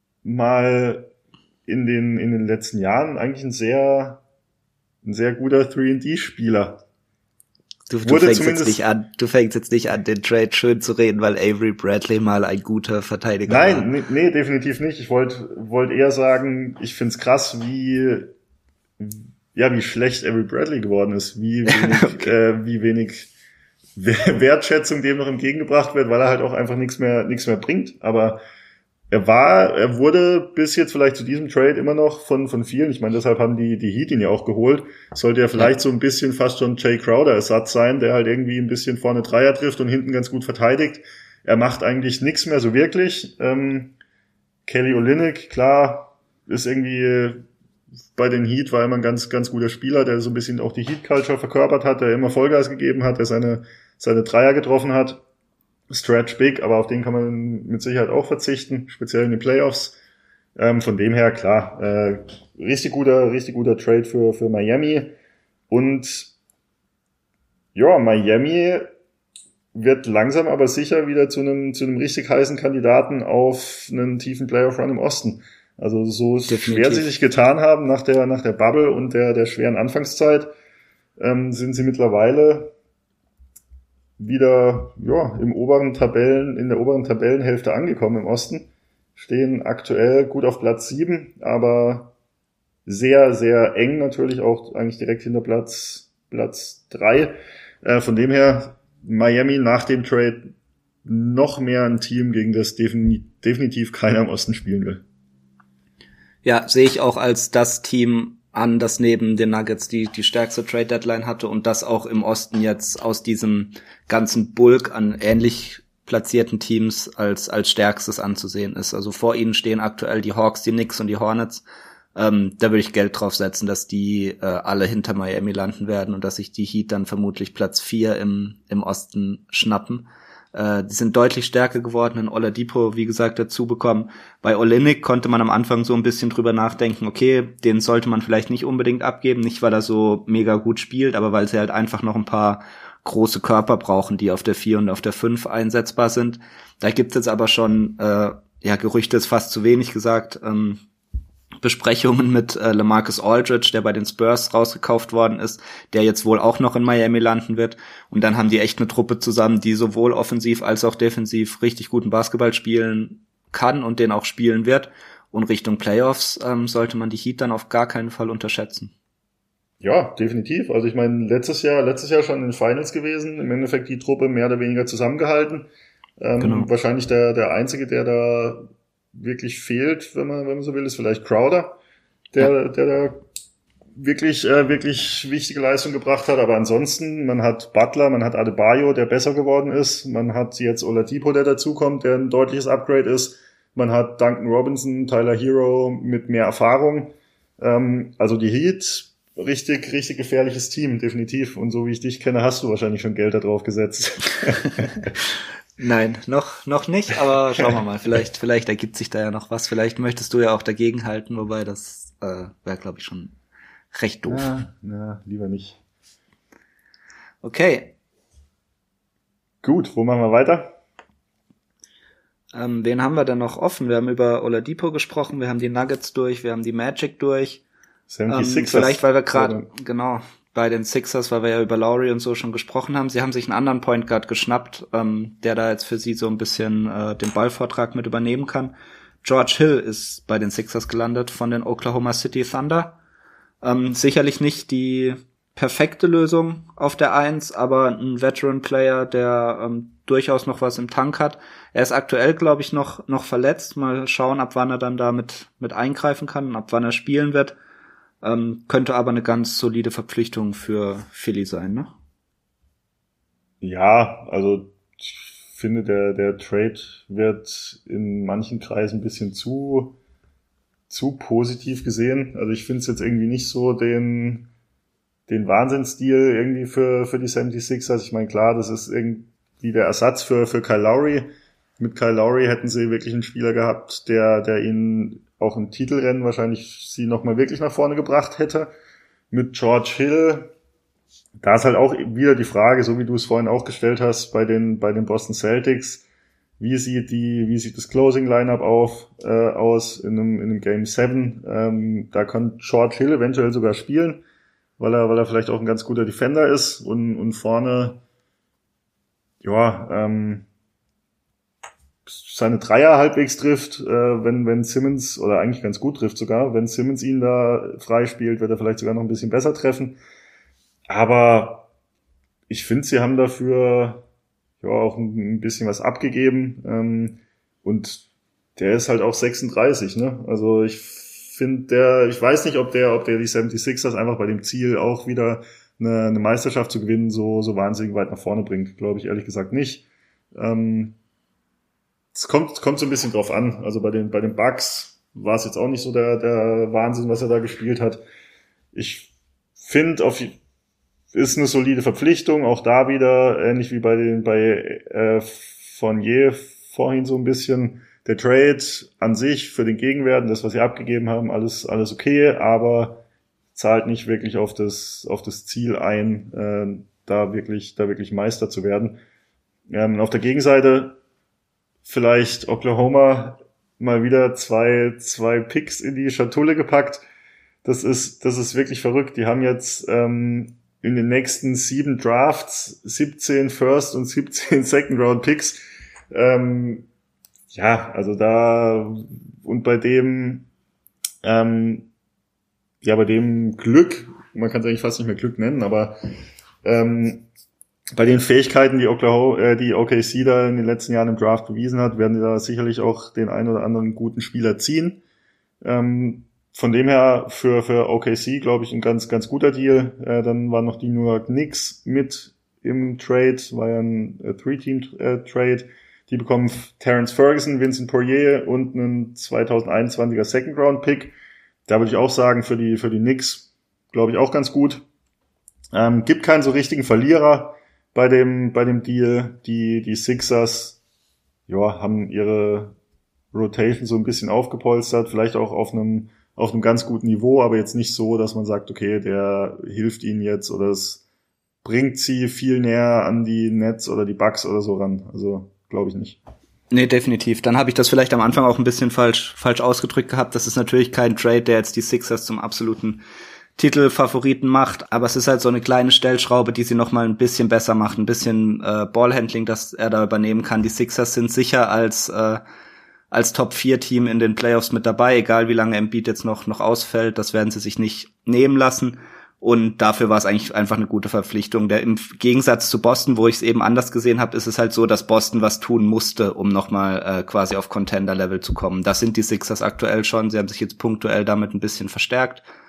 mal in den, in den letzten Jahren eigentlich ein sehr, ein sehr guter drei und D-Spieler. Du, du, fängst jetzt nicht an, du fängst jetzt nicht an, den Trade schön zu reden, weil Avery Bradley mal ein guter Verteidiger Nein, war. Nein, nee, definitiv nicht. Ich wollte wollt eher sagen, ich find's krass, wie ja wie schlecht Avery Bradley geworden ist, wie wenig, okay. äh, wie wenig Wertschätzung dem noch entgegengebracht wird, weil er halt auch einfach nichts mehr nichts mehr bringt. Aber Er war, er wurde bis jetzt vielleicht zu diesem Trade immer noch von von vielen, ich meine, deshalb haben die die Heat ihn ja auch geholt, sollte ja vielleicht ja. so ein bisschen fast schon Jay Crowder-Ersatz sein, der halt irgendwie ein bisschen vorne Dreier trifft und hinten ganz gut verteidigt. Er macht eigentlich nichts mehr so wirklich. Ähm, Kelly Olynyk, klar, ist irgendwie bei den Heat, war immer ein ganz ganz guter Spieler, der so ein bisschen auch die Heat-Culture verkörpert hat, der immer Vollgas gegeben hat, der seine seine Dreier getroffen hat. Stretch big, aber auf den kann man mit Sicherheit auch verzichten, speziell in den Playoffs. Ähm, von dem her, klar, äh, richtig guter, richtig guter Trade für, für Miami. Und ja, Miami wird langsam aber sicher wieder zu einem, zu einem richtig heißen Kandidaten auf einen tiefen Playoff-Run im Osten. Also so Definitiv. Schwer sie sich getan haben nach der, nach der Bubble und der, der schweren Anfangszeit, ähm, sind sie mittlerweile wieder ja im oberen Tabellen in der oberen Tabellenhälfte angekommen im Osten, stehen aktuell gut auf Platz sieben, aber sehr sehr eng natürlich auch eigentlich direkt hinter Platz Platz drei. Äh, von dem her Miami nach dem Trade noch mehr ein Team, gegen das defini- definitiv keiner im Osten spielen will. Ja, sehe ich auch als das Team an, das neben den Nuggets die die stärkste Trade-Deadline hatte und das auch im Osten jetzt aus diesem ganzen Bulk an ähnlich platzierten Teams als als stärkstes anzusehen ist. Also vor ihnen stehen aktuell die Hawks, die Knicks und die Hornets. Ähm, da würde ich Geld drauf setzen, dass die äh, alle hinter Miami landen werden und dass sich die Heat dann vermutlich Platz vier im im Osten schnappen. Äh, die sind deutlich stärker geworden, in Oladipo, wie gesagt, dazu bekommen. Bei Olynyk konnte man am Anfang so ein bisschen drüber nachdenken, okay, den sollte man vielleicht nicht unbedingt abgeben, nicht weil er so mega gut spielt, aber weil sie halt einfach noch ein paar große Körper brauchen, die auf der vier und auf der fünf einsetzbar sind. Da gibt's jetzt aber schon, äh, ja, Gerüchte ist fast zu wenig gesagt, ähm, Besprechungen mit äh, LaMarcus Aldridge, der bei den Spurs rausgekauft worden ist, der jetzt wohl auch noch in Miami landen wird. Und dann haben die echt eine Truppe zusammen, die sowohl offensiv als auch defensiv richtig guten Basketball spielen kann und den auch spielen wird. Und Richtung Playoffs ähm, sollte man die Heat dann auf gar keinen Fall unterschätzen. Ja, definitiv. Also ich meine, letztes Jahr, letztes Jahr schon in den Finals gewesen, im Endeffekt die Truppe mehr oder weniger zusammengehalten. Ähm, genau. Wahrscheinlich der der einzige, der da wirklich fehlt, wenn man wenn man so will, ist vielleicht Crowder, der ja. der da wirklich, äh, wirklich wichtige Leistung gebracht hat. Aber ansonsten, man hat Butler, man hat Adebayo, der besser geworden ist. Man hat jetzt Oladipo, der dazukommt, der ein deutliches Upgrade ist. Man hat Duncan Robinson, Tyler Hero mit mehr Erfahrung. Ähm, also die Heat, richtig, richtig gefährliches Team, definitiv. Und so wie ich dich kenne, hast du wahrscheinlich schon Geld da drauf gesetzt. Nein, noch noch nicht, aber schauen wir mal. Vielleicht vielleicht ergibt sich da ja noch was. Vielleicht möchtest du ja auch dagegen halten, wobei das äh, wäre, glaube ich, schon recht doof. Ja, ja, lieber nicht. Okay. Gut, wo machen wir weiter? Ähm, wen haben wir denn noch offen? Wir haben über Oladipo gesprochen, wir haben die Nuggets durch, wir haben die Magic durch. seventy-sixers. Ähm, vielleicht, weil wir gerade, genau, bei den Sixers, weil wir ja über Lowry und so schon gesprochen haben. Sie haben sich einen anderen Point Guard geschnappt, ähm, der da jetzt für sie so ein bisschen äh, den Ballvortrag mit übernehmen kann. George Hill ist bei den Sixers gelandet von den Oklahoma City Thunder. Ähm, sicherlich nicht die perfekte Lösung auf der Eins, aber ein Veteran-Player, der ähm, durchaus noch was im Tank hat. Er ist aktuell, glaube ich, noch noch verletzt. Mal schauen, ab wann er dann da mit, mit eingreifen kann und ab wann er spielen wird. Ähm, könnte aber eine ganz solide Verpflichtung für Philly sein, ne? Ja, also ich finde, der der Trade wird in manchen Kreisen ein bisschen zu zu positiv gesehen. Also ich finde es jetzt irgendwie nicht so den den Wahnsinnsstil irgendwie für für die seventy-sixers. Ich meine, klar, das ist irgendwie der Ersatz für für Kyle Lowry. Mit Kyle Lowry hätten sie wirklich einen Spieler gehabt, der der ihnen auch im Titelrennen wahrscheinlich sie nochmal wirklich nach vorne gebracht hätte. Mit George Hill, da ist halt auch wieder die Frage, so wie du es vorhin auch gestellt hast, bei den bei den Boston Celtics, wie sieht die wie sieht das Closing Lineup auf äh, aus in einem in einem Game seven? Ähm, da kann George Hill eventuell sogar spielen, weil er weil er vielleicht auch ein ganz guter Defender ist und und vorne ja, ähm seine Dreier halbwegs trifft, äh, wenn wenn Simmons, oder eigentlich ganz gut trifft sogar, wenn Simmons ihn da frei spielt, wird er vielleicht sogar noch ein bisschen besser treffen. Aber ich finde, sie haben dafür ja auch ein, ein bisschen was abgegeben. Ähm, und der ist halt auch sechsunddreißig, ne? Also ich finde, der, ich weiß nicht, ob der, ob der die seventy-sixers einfach bei dem Ziel auch wieder eine, eine Meisterschaft zu gewinnen so so wahnsinnig weit nach vorne bringt. Glaube ich ehrlich gesagt nicht. Ähm, Es kommt, kommt so ein bisschen drauf an. Also bei den, bei den Bucks war es jetzt auch nicht so der, der Wahnsinn, was er da gespielt hat. Ich finde, auf, ist eine solide Verpflichtung. Auch da wieder, ähnlich wie bei den, bei, äh, Fournier vorhin so ein bisschen. Der Trade an sich für den Gegenwert, das, was sie abgegeben haben, alles, alles okay, aber zahlt nicht wirklich auf das, auf das Ziel ein, äh, da wirklich, da wirklich Meister zu werden. Ähm, auf der Gegenseite, vielleicht Oklahoma mal wieder zwei, zwei Picks in die Schatulle gepackt. Das ist, das ist wirklich verrückt. Die haben jetzt ähm, in den nächsten sieben Drafts siebzehn First und siebzehn Second Round Picks. Ähm, ja, also da, und bei dem, ähm, ja, bei dem Glück, man kann es eigentlich fast nicht mehr Glück nennen, aber ähm, bei den Fähigkeiten, die Oklahoma, äh, die O K C da in den letzten Jahren im Draft bewiesen hat, werden die da sicherlich auch den einen oder anderen guten Spieler ziehen. Ähm, von dem her für für O K C, glaube ich, ein ganz ganz guter Deal. Äh, dann waren noch die New York Knicks mit im Trade, war ja ein äh, Three-Team-Trade. Die bekommen Terrence Ferguson, Vincent Poirier und einen zwanzig einundzwanziger Second-Round-Pick. Da würde ich auch sagen, für die für die Knicks, glaube ich, auch ganz gut. Ähm, gibt keinen so richtigen Verlierer bei dem bei dem Deal. Die die Sixers ja haben ihre Rotation so ein bisschen aufgepolstert, vielleicht auch auf einem auf einem ganz guten Niveau, aber jetzt nicht so, dass man sagt, okay, der hilft ihnen jetzt oder es bringt sie viel näher an die Nets oder die Bucks oder so ran. Also glaube ich nicht. Nee, definitiv. Dann habe ich das vielleicht am Anfang auch ein bisschen falsch falsch ausgedrückt gehabt. Das ist natürlich kein Trade, der jetzt die Sixers zum absoluten Titelfavoriten macht, aber es ist halt so eine kleine Stellschraube, die sie noch mal ein bisschen besser macht, ein bisschen äh, Ballhandling, das er da übernehmen kann. Die Sixers sind sicher als äh, als Top vier Team in den Playoffs mit dabei, egal wie lange Embiid jetzt noch noch ausfällt, das werden sie sich nicht nehmen lassen. Und dafür war es eigentlich einfach eine gute Verpflichtung. Der im Gegensatz zu Boston, wo ich es eben anders gesehen habe, ist es halt so, dass Boston was tun musste, um nochmal äh, quasi auf Contender-Level zu kommen. Das sind die Sixers aktuell schon. Sie haben sich jetzt punktuell damit ein bisschen verstärkt.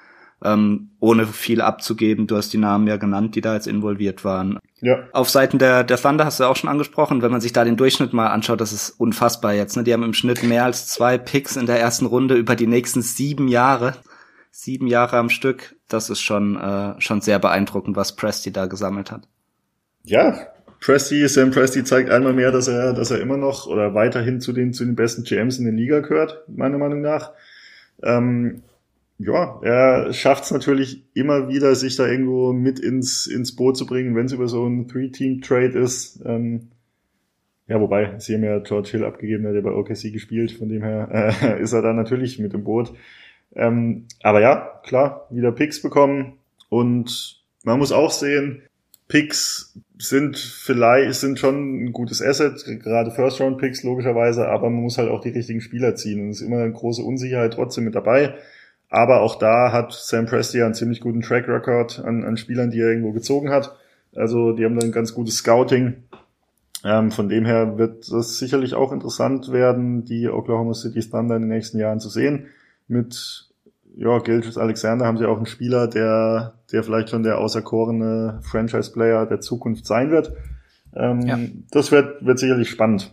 ähm, ohne viel abzugeben. Du hast die Namen ja genannt, die da jetzt involviert waren. Ja. Auf Seiten der, der Thunder hast du auch schon angesprochen, wenn man sich da den Durchschnitt mal anschaut, das ist unfassbar jetzt, ne? Die haben im Schnitt mehr als zwei Picks in der ersten Runde über die nächsten sieben Jahre. Sieben Jahre am Stück. Das ist schon, äh, schon sehr beeindruckend, was Presti da gesammelt hat. Ja, Presti, Sam Presti zeigt einmal mehr, dass er, dass er immer noch oder weiterhin zu den, zu den besten G Ms in der Liga gehört, meiner Meinung nach. Ähm, ja, er schafft es natürlich immer wieder, sich da irgendwo mit ins, ins Boot zu bringen, wenn es über so ein Three-Team-Trade ist. Ähm, ja, wobei, sie haben ja George Hill abgegeben, der hat ja bei O K C gespielt, von dem her äh, ist er da natürlich mit im Boot. Ähm, aber ja, klar, wieder Picks bekommen und man muss auch sehen, Picks sind vielleicht, sind schon ein gutes Asset, gerade First-Round-Picks logischerweise, aber man muss halt auch die richtigen Spieler ziehen und es ist immer eine große Unsicherheit trotzdem mit dabei. Aber auch da hat Sam Presti einen ziemlich guten Track-Record an, an Spielern, die er irgendwo gezogen hat. Also die haben dann ein ganz gutes Scouting. Ähm, von dem her wird es sicherlich auch interessant werden, die Oklahoma City Thunder in den nächsten Jahren zu sehen. Mit ja, Gilgeous-Alexander haben sie auch einen Spieler, der der vielleicht schon der auserkorene Franchise-Player der Zukunft sein wird. Ähm, ja. Das wird wird sicherlich spannend.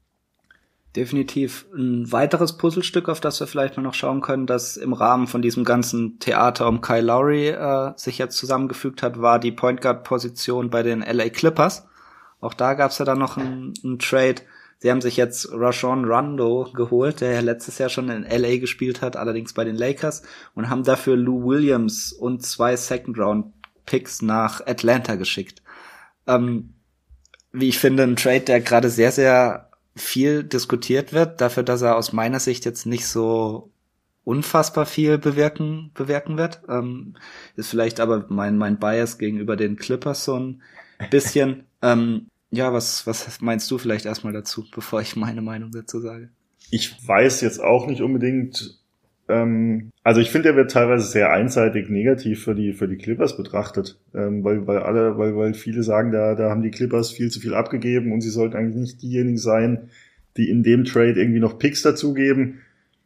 Definitiv. Ein weiteres Puzzlestück, auf das wir vielleicht mal noch schauen können, das im Rahmen von diesem ganzen Theater um Kyle Lowry äh, sich jetzt zusammengefügt hat, war die Point Guard-Position bei den L A Clippers. Auch da gab es ja dann noch einen, einen Trade. Sie haben sich jetzt Rajon Rondo geholt, der ja letztes Jahr schon in L A gespielt hat, allerdings bei den Lakers, und haben dafür Lou Williams und zwei Second-Round-Picks nach Atlanta geschickt. Ähm, wie ich finde, ein Trade, der gerade sehr, sehr viel diskutiert wird, dafür, dass er aus meiner Sicht jetzt nicht so unfassbar viel bewirken bewirken wird. Ähm, ist vielleicht aber mein mein Bias gegenüber den Clippers so ein bisschen. ähm, ja, was was meinst du vielleicht erstmal dazu, bevor ich meine Meinung dazu sage? Ich weiß jetzt auch nicht unbedingt, ähm, also ich finde, er wird teilweise sehr einseitig negativ für die für die Clippers betrachtet, ähm, weil weil alle weil weil viele sagen, da da haben die Clippers viel zu viel abgegeben und sie sollten eigentlich nicht diejenigen sein, die in dem Trade irgendwie noch Picks dazugeben.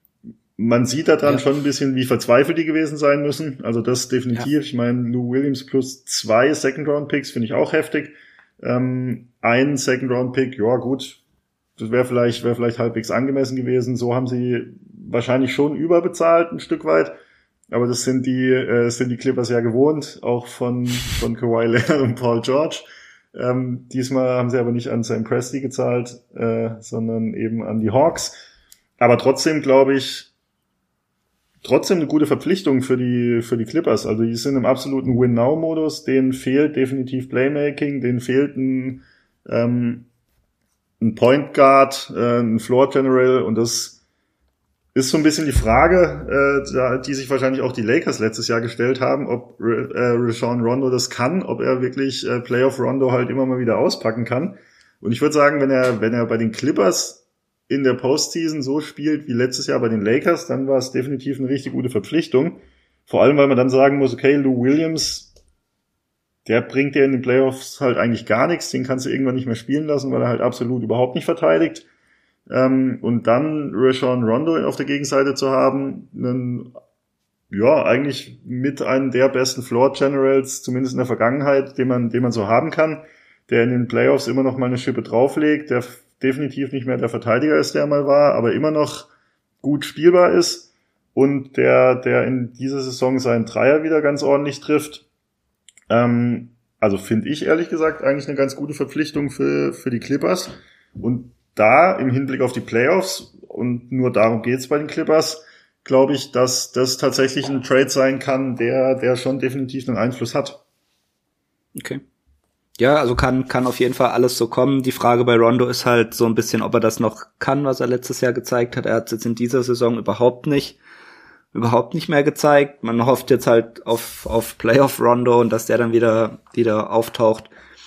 Man sieht daran ja. schon ein bisschen, wie verzweifelt die gewesen sein müssen. Also das definitiv. Ja. Ich meine, Lou Williams plus zwei Second-Round-Picks finde ich auch heftig. Ähm, ein Second-Round-Pick, ja gut, das wäre vielleicht wäre vielleicht halbwegs angemessen gewesen. So haben sie wahrscheinlich schon überbezahlt ein Stück weit. Aber das sind die äh, sind die Clippers ja gewohnt, auch von von Kawhi Leonard und Paul George. Ähm, diesmal haben sie aber nicht an Sam Presti gezahlt, äh, sondern eben an die Hawks. Aber trotzdem glaube ich, trotzdem eine gute Verpflichtung für die für die Clippers. Also die sind im absoluten Win-Now-Modus. Denen fehlt definitiv Playmaking, denen fehlt ein, ähm, ein Point Guard, äh, ein Floor General und das ist so ein bisschen die Frage, äh, die sich wahrscheinlich auch die Lakers letztes Jahr gestellt haben, ob äh, Rajon Rondo das kann, ob er wirklich äh, Playoff Rondo halt immer mal wieder auspacken kann. Und ich würde sagen, wenn er wenn er bei den Clippers in der Postseason so spielt wie letztes Jahr bei den Lakers, dann war es definitiv eine richtig gute Verpflichtung. Vor allem, weil man dann sagen muss, okay, Lou Williams, der bringt dir in den Playoffs halt eigentlich gar nichts, den kannst du irgendwann nicht mehr spielen lassen, weil er halt absolut überhaupt nicht verteidigt. Ähm, und dann Rajon Rondo auf der Gegenseite zu haben, einen, ja, eigentlich mit einem der besten Floor Generals, zumindest in der Vergangenheit, den man, den man so haben kann, der in den Playoffs immer noch mal eine Schippe drauflegt, der definitiv nicht mehr der Verteidiger ist, der mal war, aber immer noch gut spielbar ist und der, der in dieser Saison seinen Dreier wieder ganz ordentlich trifft. Ähm, also finde ich ehrlich gesagt eigentlich eine ganz gute Verpflichtung für, für die Clippers. Und da im Hinblick auf die Playoffs, und nur darum geht's bei den Clippers, glaube ich, dass das tatsächlich ein Trade sein kann, der der schon definitiv einen Einfluss hat. Okay. Ja, also kann kann auf jeden Fall alles so kommen. Die Frage bei Rondo ist halt so ein bisschen, ob er das noch kann, was er letztes Jahr gezeigt hat. Er hat es jetzt in dieser Saison überhaupt nicht überhaupt nicht mehr gezeigt. Man hofft jetzt halt auf auf Playoff Rondo und dass der dann wieder wieder auftaucht.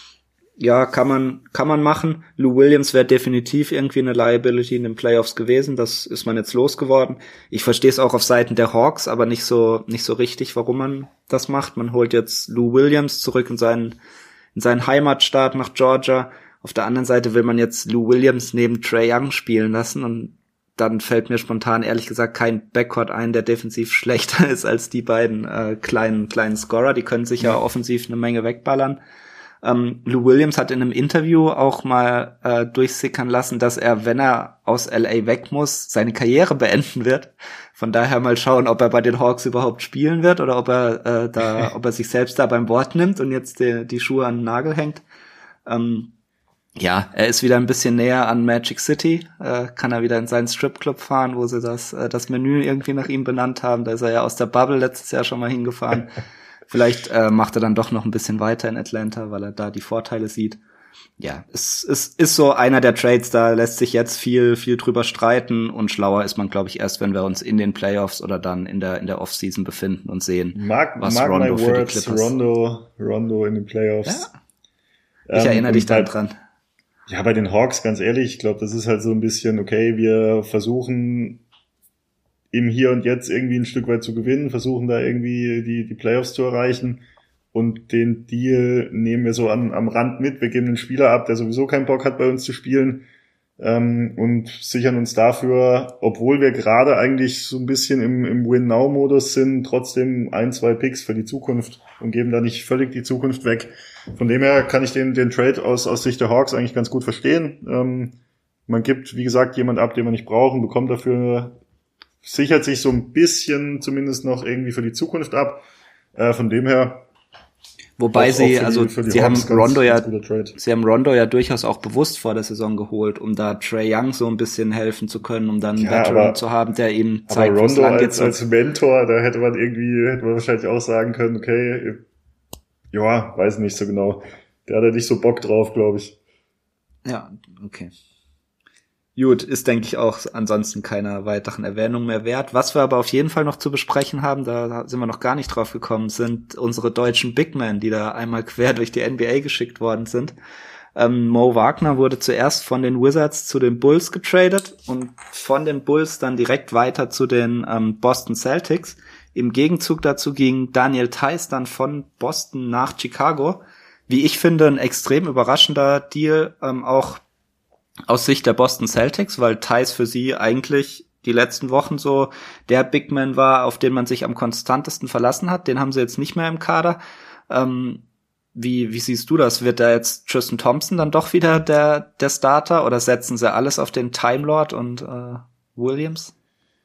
Ja, kann man kann man machen. Lou Williams wäre definitiv irgendwie eine Liability in den Playoffs gewesen. Das ist man jetzt losgeworden. Ich verstehe es auch auf Seiten der Hawks, aber nicht so nicht so richtig, warum man das macht. Man holt jetzt Lou Williams zurück in seinen in seinen Heimatstaat nach Georgia. Auf der anderen Seite will man jetzt Lou Williams neben Trae Young spielen lassen und dann fällt mir spontan ehrlich gesagt kein Backcourt ein, der defensiv schlechter ist als die beiden äh, kleinen kleinen Scorer. Die können sich ja, ja offensiv eine Menge wegballern. Ähm, Lou Williams hat in einem Interview auch mal äh, durchsickern lassen, dass er, wenn er aus L A weg muss, seine Karriere beenden wird. Von daher mal schauen, ob er bei den Hawks überhaupt spielen wird oder ob er äh, da, ob er sich selbst da beim Wort nimmt und jetzt die, die Schuhe an den Nagel hängt. Ähm, Ja, er ist wieder ein bisschen näher an Magic City, äh, kann er wieder in seinen Stripclub fahren, wo sie das äh, das Menü irgendwie nach ihm benannt haben. Da ist er ja aus der Bubble letztes Jahr schon mal hingefahren. Vielleicht äh, macht er dann doch noch ein bisschen weiter in Atlanta, weil er da die Vorteile sieht. Ja, es, es ist so einer der Trades, da lässt sich jetzt viel viel drüber streiten und schlauer ist man, glaube ich, erst, wenn wir uns in den Playoffs oder dann in der in der Offseason befinden und sehen, mark, was mark Rondo my für words, die Clippers. Rondo, Rondo in den Playoffs. Ja. Ich ähm, erinnere dich da dran. Ja, bei den Hawks, ganz ehrlich, ich glaube, das ist halt so ein bisschen, okay, wir versuchen im Hier und Jetzt irgendwie ein Stück weit zu gewinnen, versuchen da irgendwie die, die Playoffs zu erreichen und den Deal nehmen wir so an, am Rand mit. Wir geben einen Spieler ab, der sowieso keinen Bock hat, bei uns zu spielen, ähm, und sichern uns dafür, obwohl wir gerade eigentlich so ein bisschen im, im Win-Now-Modus sind, trotzdem ein, zwei Picks für die Zukunft und geben da nicht völlig die Zukunft weg. Von dem her kann ich den, den Trade aus, aus Sicht der Hawks eigentlich ganz gut verstehen. Ähm, man gibt, wie gesagt, jemand ab, den man nicht braucht und bekommt dafür, sichert sich so ein bisschen zumindest noch irgendwie für die Zukunft ab. Äh, von dem her, Wobei auch, sie, auch also die, sie haben Hawks Rondo ganz, ja, ganz sie haben Rondo ja durchaus auch bewusst vor der Saison geholt, um da Trae Young so ein bisschen helfen zu können, um dann einen ja, Veteran aber, zu haben, der ihm zeigt, aber wo es Rondo lang geht. als, als Mentor, da hätte man irgendwie, hätte man wahrscheinlich auch sagen können, okay, ja, weiß nicht so genau. Der hat ja nicht so Bock drauf, glaube ich. Ja, okay. Gut, ist, denke ich, auch ansonsten keiner weiteren Erwähnung mehr wert. Was wir aber auf jeden Fall noch zu besprechen haben, da sind wir noch gar nicht drauf gekommen, sind unsere deutschen Big Men, die da einmal quer durch die N B A geschickt worden sind. Ähm, Mo Wagner wurde zuerst von den Wizards zu den Bulls getradet und von den Bulls dann direkt weiter zu den ähm, Boston Celtics. Im Gegenzug dazu ging Daniel Theis dann von Boston nach Chicago. Wie ich finde, ein extrem überraschender Deal, ähm, auch aus Sicht der Boston Celtics, weil Theis für sie eigentlich die letzten Wochen so der Big Man war, auf den man sich am konstantesten verlassen hat. Den haben sie jetzt nicht mehr im Kader. Ähm, wie, wie siehst du das? Wird da jetzt Tristan Thompson dann doch wieder der, der Starter oder setzen sie alles auf den Time Lord und äh, Williams?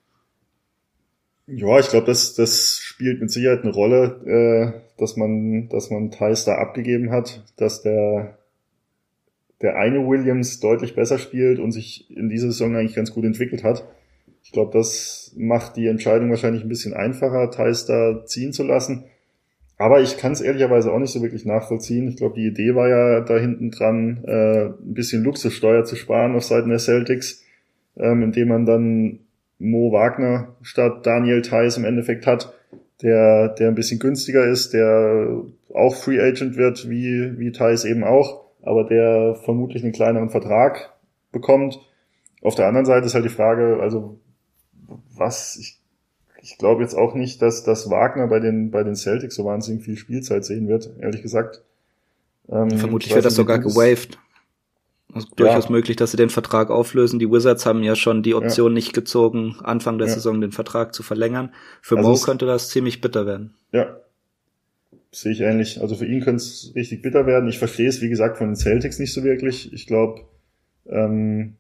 Ja, ich glaube, das, das spielt mit Sicherheit eine Rolle, äh, dass man, dass man Theis da abgegeben hat, dass der der eine Williams deutlich besser spielt und sich in dieser Saison eigentlich ganz gut entwickelt hat. Ich glaube, das macht die Entscheidung wahrscheinlich ein bisschen einfacher, Theis da ziehen zu lassen. Aber ich kann es ehrlicherweise auch nicht so wirklich nachvollziehen. Ich glaube, die Idee war ja da hinten dran, äh, ein bisschen Luxussteuer zu sparen auf Seiten der Celtics, ähm, indem man dann Mo Wagner statt Daniel Theis im Endeffekt hat, der der ein bisschen günstiger ist, der auch Free Agent wird, wie wie Theis eben auch, aber der vermutlich einen kleineren Vertrag bekommt. Auf der anderen Seite ist halt die Frage, also was, ich, ich glaube jetzt auch nicht, dass, dass Wagner bei den, bei den Celtics so wahnsinnig viel Spielzeit sehen wird, ehrlich gesagt. Ähm, vermutlich wird das sogar gewaved. Also ja. Durchaus möglich, dass sie den Vertrag auflösen. Die Wizards haben ja schon die Option ja. nicht gezogen, Anfang der ja. Saison den Vertrag zu verlängern. Für also Mo könnte das ziemlich bitter werden. Ja. Sehe ich ähnlich. Also für ihn könnte es richtig bitter werden. Ich verstehe es, wie gesagt, von den Celtics nicht so wirklich. Ich glaube, ähm,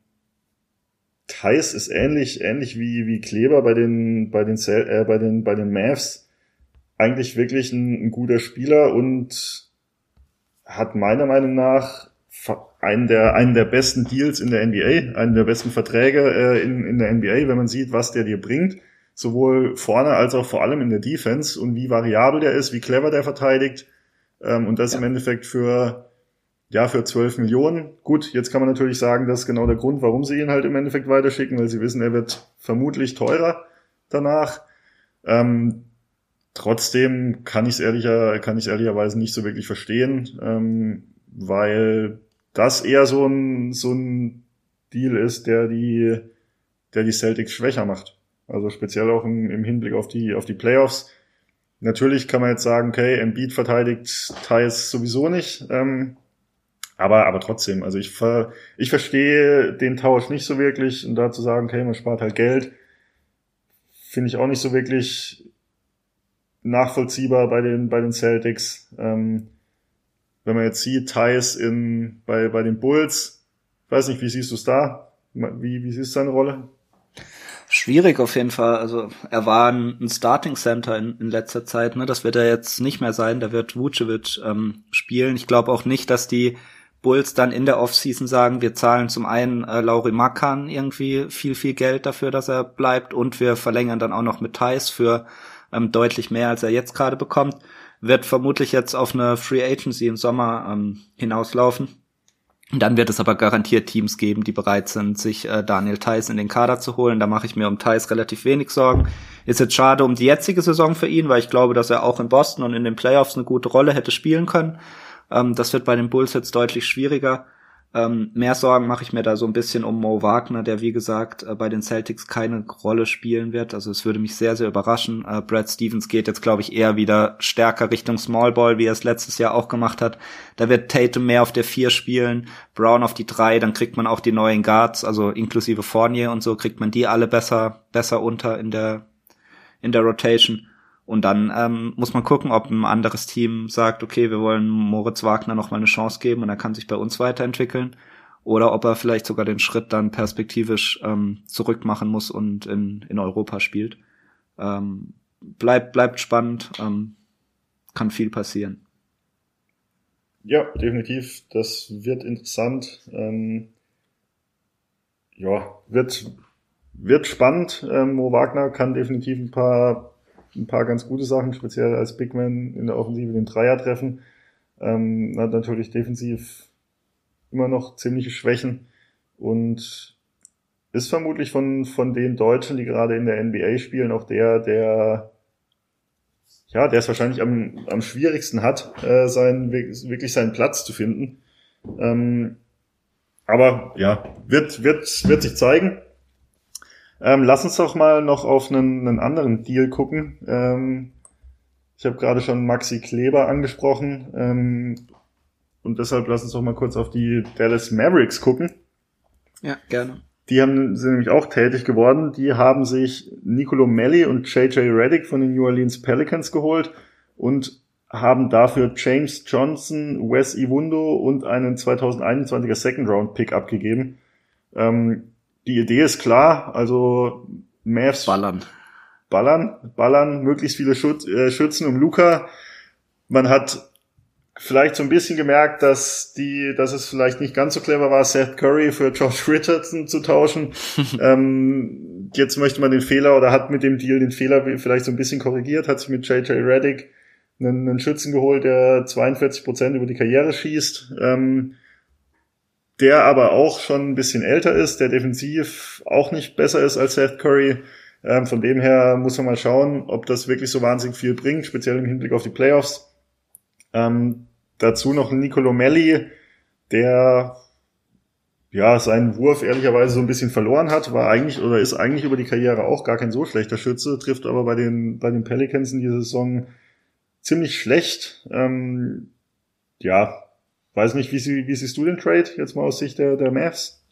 Theis ist ähnlich, ähnlich wie wie Kleber bei den bei den Cel- äh, bei den bei den Mavs eigentlich wirklich ein, ein guter Spieler und hat meiner Meinung nach einen der einen der besten Deals in der N B A, einen der besten Verträge äh, in in der N B A, wenn man sieht, was der dir bringt. Sowohl vorne als auch vor allem in der Defense und wie variabel der ist, wie clever der verteidigt, ähm, und das ja. im Endeffekt für ja für zwölf Millionen. Gut, jetzt kann man natürlich sagen, das ist genau der Grund, warum sie ihn halt im Endeffekt weiterschicken, weil sie wissen, er wird vermutlich teurer danach. Ähm, trotzdem kann ich es ehrlicher kann ich es ehrlicherweise nicht so wirklich verstehen, ähm, weil das eher so ein so ein Deal ist, der die der die Celtics schwächer macht. Also speziell auch im, im Hinblick auf die auf die Playoffs. Natürlich kann man jetzt sagen, okay, Embiid verteidigt Theis sowieso nicht. Ähm, Aber, aber trotzdem, also ich, ver, ich verstehe den Tausch nicht so wirklich und da zu sagen, okay, man spart halt Geld, finde ich auch nicht so wirklich nachvollziehbar bei den, bei den Celtics. Ähm, wenn man jetzt sieht, Theis in, bei, bei den Bulls, weiß nicht, wie siehst du es da? Wie, wie siehst du seine Rolle? Schwierig auf jeden Fall. Also er war ein Starting Center in, in letzter Zeit, ne? Das wird er jetzt nicht mehr sein. Da wird Vucevic ähm, spielen. Ich glaube auch nicht, dass die Bulls dann in der Offseason sagen, wir zahlen zum einen äh, Lauri Markkanen irgendwie viel, viel Geld dafür, dass er bleibt und wir verlängern dann auch noch mit Theis für ähm, deutlich mehr, als er jetzt gerade bekommt. Wird vermutlich jetzt auf eine Free Agency im Sommer ähm, hinauslaufen. Dann wird es aber garantiert Teams geben, die bereit sind, sich äh, Daniel Theis in den Kader zu holen. Da mache ich mir um Theis relativ wenig Sorgen. Ist jetzt schade um die jetzige Saison für ihn, weil ich glaube, dass er auch in Boston und in den Playoffs eine gute Rolle hätte spielen können. Ähm, das wird bei den Bulls jetzt deutlich schwieriger. Ähm, mehr Sorgen mache ich mir da so ein bisschen um Mo Wagner, der wie gesagt äh, bei den Celtics keine Rolle spielen wird. Also es würde mich sehr, sehr überraschen. Äh, Brad Stevens geht jetzt, glaube ich, eher wieder stärker Richtung Small Ball, wie er es letztes Jahr auch gemacht hat. Da wird Tatum mehr auf der vier spielen, Brown auf die drei, dann kriegt man auch die neuen Guards, also inklusive Fournier und so, kriegt man die alle besser besser unter in der in der Rotation. Und dann ähm, muss man gucken, ob ein anderes Team sagt, okay, wir wollen Moritz Wagner noch mal eine Chance geben und er kann sich bei uns weiterentwickeln. Oder ob er vielleicht sogar den Schritt dann perspektivisch ähm, zurück machen muss und in, in Europa spielt. Ähm, bleibt, bleibt spannend, ähm, kann viel passieren. Ja, definitiv. Das wird interessant. Ähm, ja, wird, wird spannend. Ähm, Mo Wagner kann definitiv ein paar ein paar ganz gute Sachen, speziell als Big Man in der Offensive den Dreier treffen. Ähm, hat natürlich defensiv immer noch ziemliche Schwächen und ist vermutlich von von den Deutschen, die gerade in der N B A spielen, auch der, der ja, der es wahrscheinlich am am schwierigsten hat, äh, seinen wirklich seinen Platz zu finden. Ähm, aber ja, wird wird wird sich zeigen. Ähm, lass uns doch mal noch auf einen, einen anderen Deal gucken. Ähm, ich habe gerade schon Maxi Kleber angesprochen ähm, und deshalb lass uns doch mal kurz auf die Dallas Mavericks gucken. Ja, gerne. Die haben, sind nämlich auch tätig geworden. Die haben sich Nicolo Melli und J J Redick von den New Orleans Pelicans geholt und haben dafür James Johnson, Wes Iwundo und einen zwanzig einundzwanziger Second-Round-Pick abgegeben. Ähm, Die Idee ist klar, also Mavs ballern, ballern, ballern, möglichst viele Schutz, äh, Schützen um Luka. Man hat vielleicht so ein bisschen gemerkt, dass die, dass es vielleicht nicht ganz so clever war, Seth Curry für Josh Richardson zu tauschen. ähm, jetzt möchte man den Fehler oder hat mit dem Deal den Fehler vielleicht so ein bisschen korrigiert, hat sich mit J J Redick einen, einen Schützen geholt, der zweiundvierzig Prozent über die Karriere schießt. Ähm, der aber auch schon ein bisschen älter ist, der defensiv auch nicht besser ist als Seth Curry. Ähm, von dem her muss man mal schauen, ob das wirklich so wahnsinnig viel bringt, speziell im Hinblick auf die Playoffs. Ähm, dazu noch Nicolo Melli, der ja seinen Wurf ehrlicherweise so ein bisschen verloren hat, war eigentlich oder ist eigentlich über die Karriere auch gar kein so schlechter Schütze, trifft aber bei den bei den Pelicans in dieser Saison ziemlich schlecht. Ähm, ja, weiß nicht, wie, sie, wie siehst du den Trade jetzt mal aus Sicht der, der Mavs?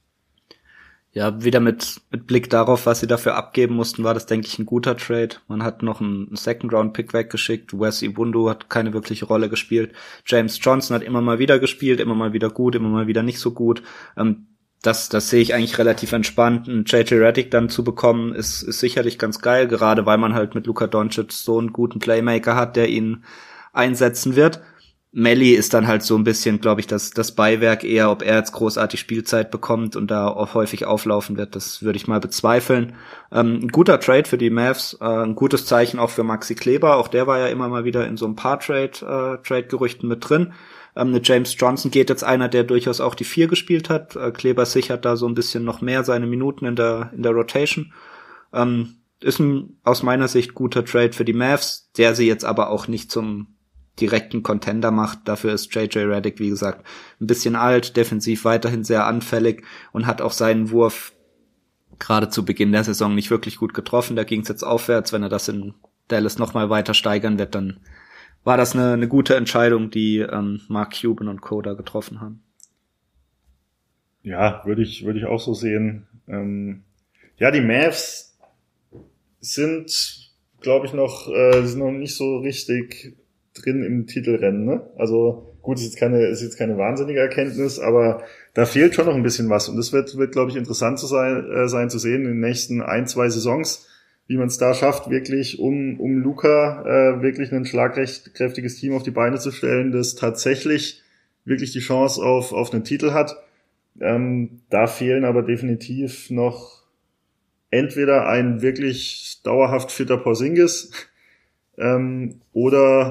Ja, wieder mit, mit Blick darauf, was sie dafür abgeben mussten, war das, denke ich, ein guter Trade. Man hat noch einen Second-Round-Pick weggeschickt. Wes Iwundo hat keine wirkliche Rolle gespielt. James Johnson hat immer mal wieder gespielt, immer mal wieder gut, immer mal wieder nicht so gut. Ähm, das, das sehe ich eigentlich relativ entspannt. Ein J J Redick dann zu bekommen, ist, ist sicherlich ganz geil, gerade weil man halt mit Luka Doncic so einen guten Playmaker hat, der ihn einsetzen wird. Melli ist dann halt so ein bisschen, glaube ich, das, das Beiwerk eher, ob er jetzt großartig Spielzeit bekommt und da auch häufig auflaufen wird, das würde ich mal bezweifeln. Ähm, ein guter Trade für die Mavs, äh, ein gutes Zeichen auch für Maxi Kleber, auch der war ja immer mal wieder in so ein paar Trade, äh, Trade-Gerüchten mit drin. Ähm, eine James Johnson geht jetzt einer, der durchaus auch die vier gespielt hat. Äh, Kleber sichert da so ein bisschen noch mehr seine Minuten in der, in der Rotation. Ähm, ist ein aus meiner Sicht guter Trade für die Mavs, der sie jetzt aber auch nicht zum direkten Contender macht. Dafür ist J J Redick, wie gesagt, ein bisschen alt, defensiv weiterhin sehr anfällig und hat auch seinen Wurf gerade zu Beginn der Saison nicht wirklich gut getroffen. Da ging es jetzt aufwärts. Wenn er das in Dallas nochmal weiter steigern wird, dann war das eine, eine gute Entscheidung, die ähm, Mark Cuban und Co. da getroffen haben. Ja, würde ich, würde ich auch so sehen. Ähm, ja, die Mavs sind, glaube ich, noch, äh, sind noch nicht so richtig drin im Titelrennen, ne? Also, gut, ist jetzt keine, ist jetzt keine wahnsinnige Erkenntnis, aber da fehlt schon noch ein bisschen was. Und das wird, wird, glaube ich, interessant zu sein, äh, sein zu sehen in den nächsten ein, zwei Saisons, wie man es da schafft, wirklich, um, um Luka, äh, wirklich ein schlagkräftiges Team auf die Beine zu stellen, das tatsächlich wirklich die Chance auf, auf einen Titel hat. Ähm, da fehlen aber definitiv noch entweder ein wirklich dauerhaft fitter Porzingis ähm, oder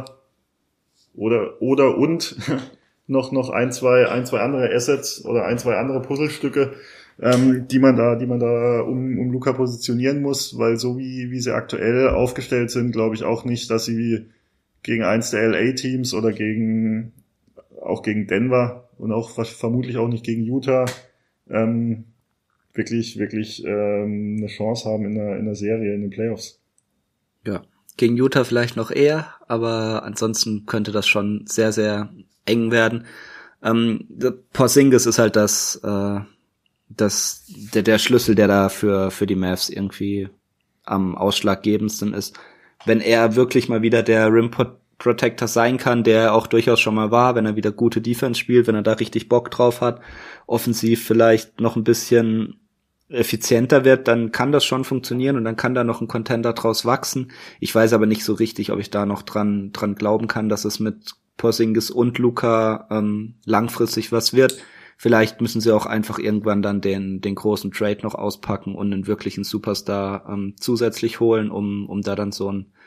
oder oder und noch noch ein zwei ein zwei andere Assets oder ein zwei andere Puzzlestücke, ähm, die man da die man da um um Luka positionieren muss, weil so wie wie sie aktuell aufgestellt sind, glaube ich auch nicht, dass sie gegen eins der L A Teams oder gegen auch gegen Denver und auch vermutlich auch nicht gegen Utah ähm, wirklich, wirklich ähm, eine Chance haben in der, in der Serie, in den Playoffs. Ja, gegen Utah vielleicht noch eher, aber ansonsten könnte das schon sehr, sehr eng werden. Ähm, Porzingis ist halt das, äh, das der, der Schlüssel, der da für, für die Mavs irgendwie am ausschlaggebendsten ist. Wenn er wirklich mal wieder der Rim Protector sein kann, der er auch durchaus schon mal war, wenn er wieder gute Defense spielt, wenn er da richtig Bock drauf hat, offensiv vielleicht noch ein bisschen effizienter wird, dann kann das schon funktionieren und dann kann da noch ein Contender draus wachsen. Ich weiß aber nicht so richtig, ob ich da noch dran dran glauben kann, dass es mit Porzingis und Luka ähm, langfristig was wird. Vielleicht müssen sie auch einfach irgendwann dann den den großen Trade noch auspacken und einen wirklichen Superstar ähm, zusätzlich holen, um um da dann so ein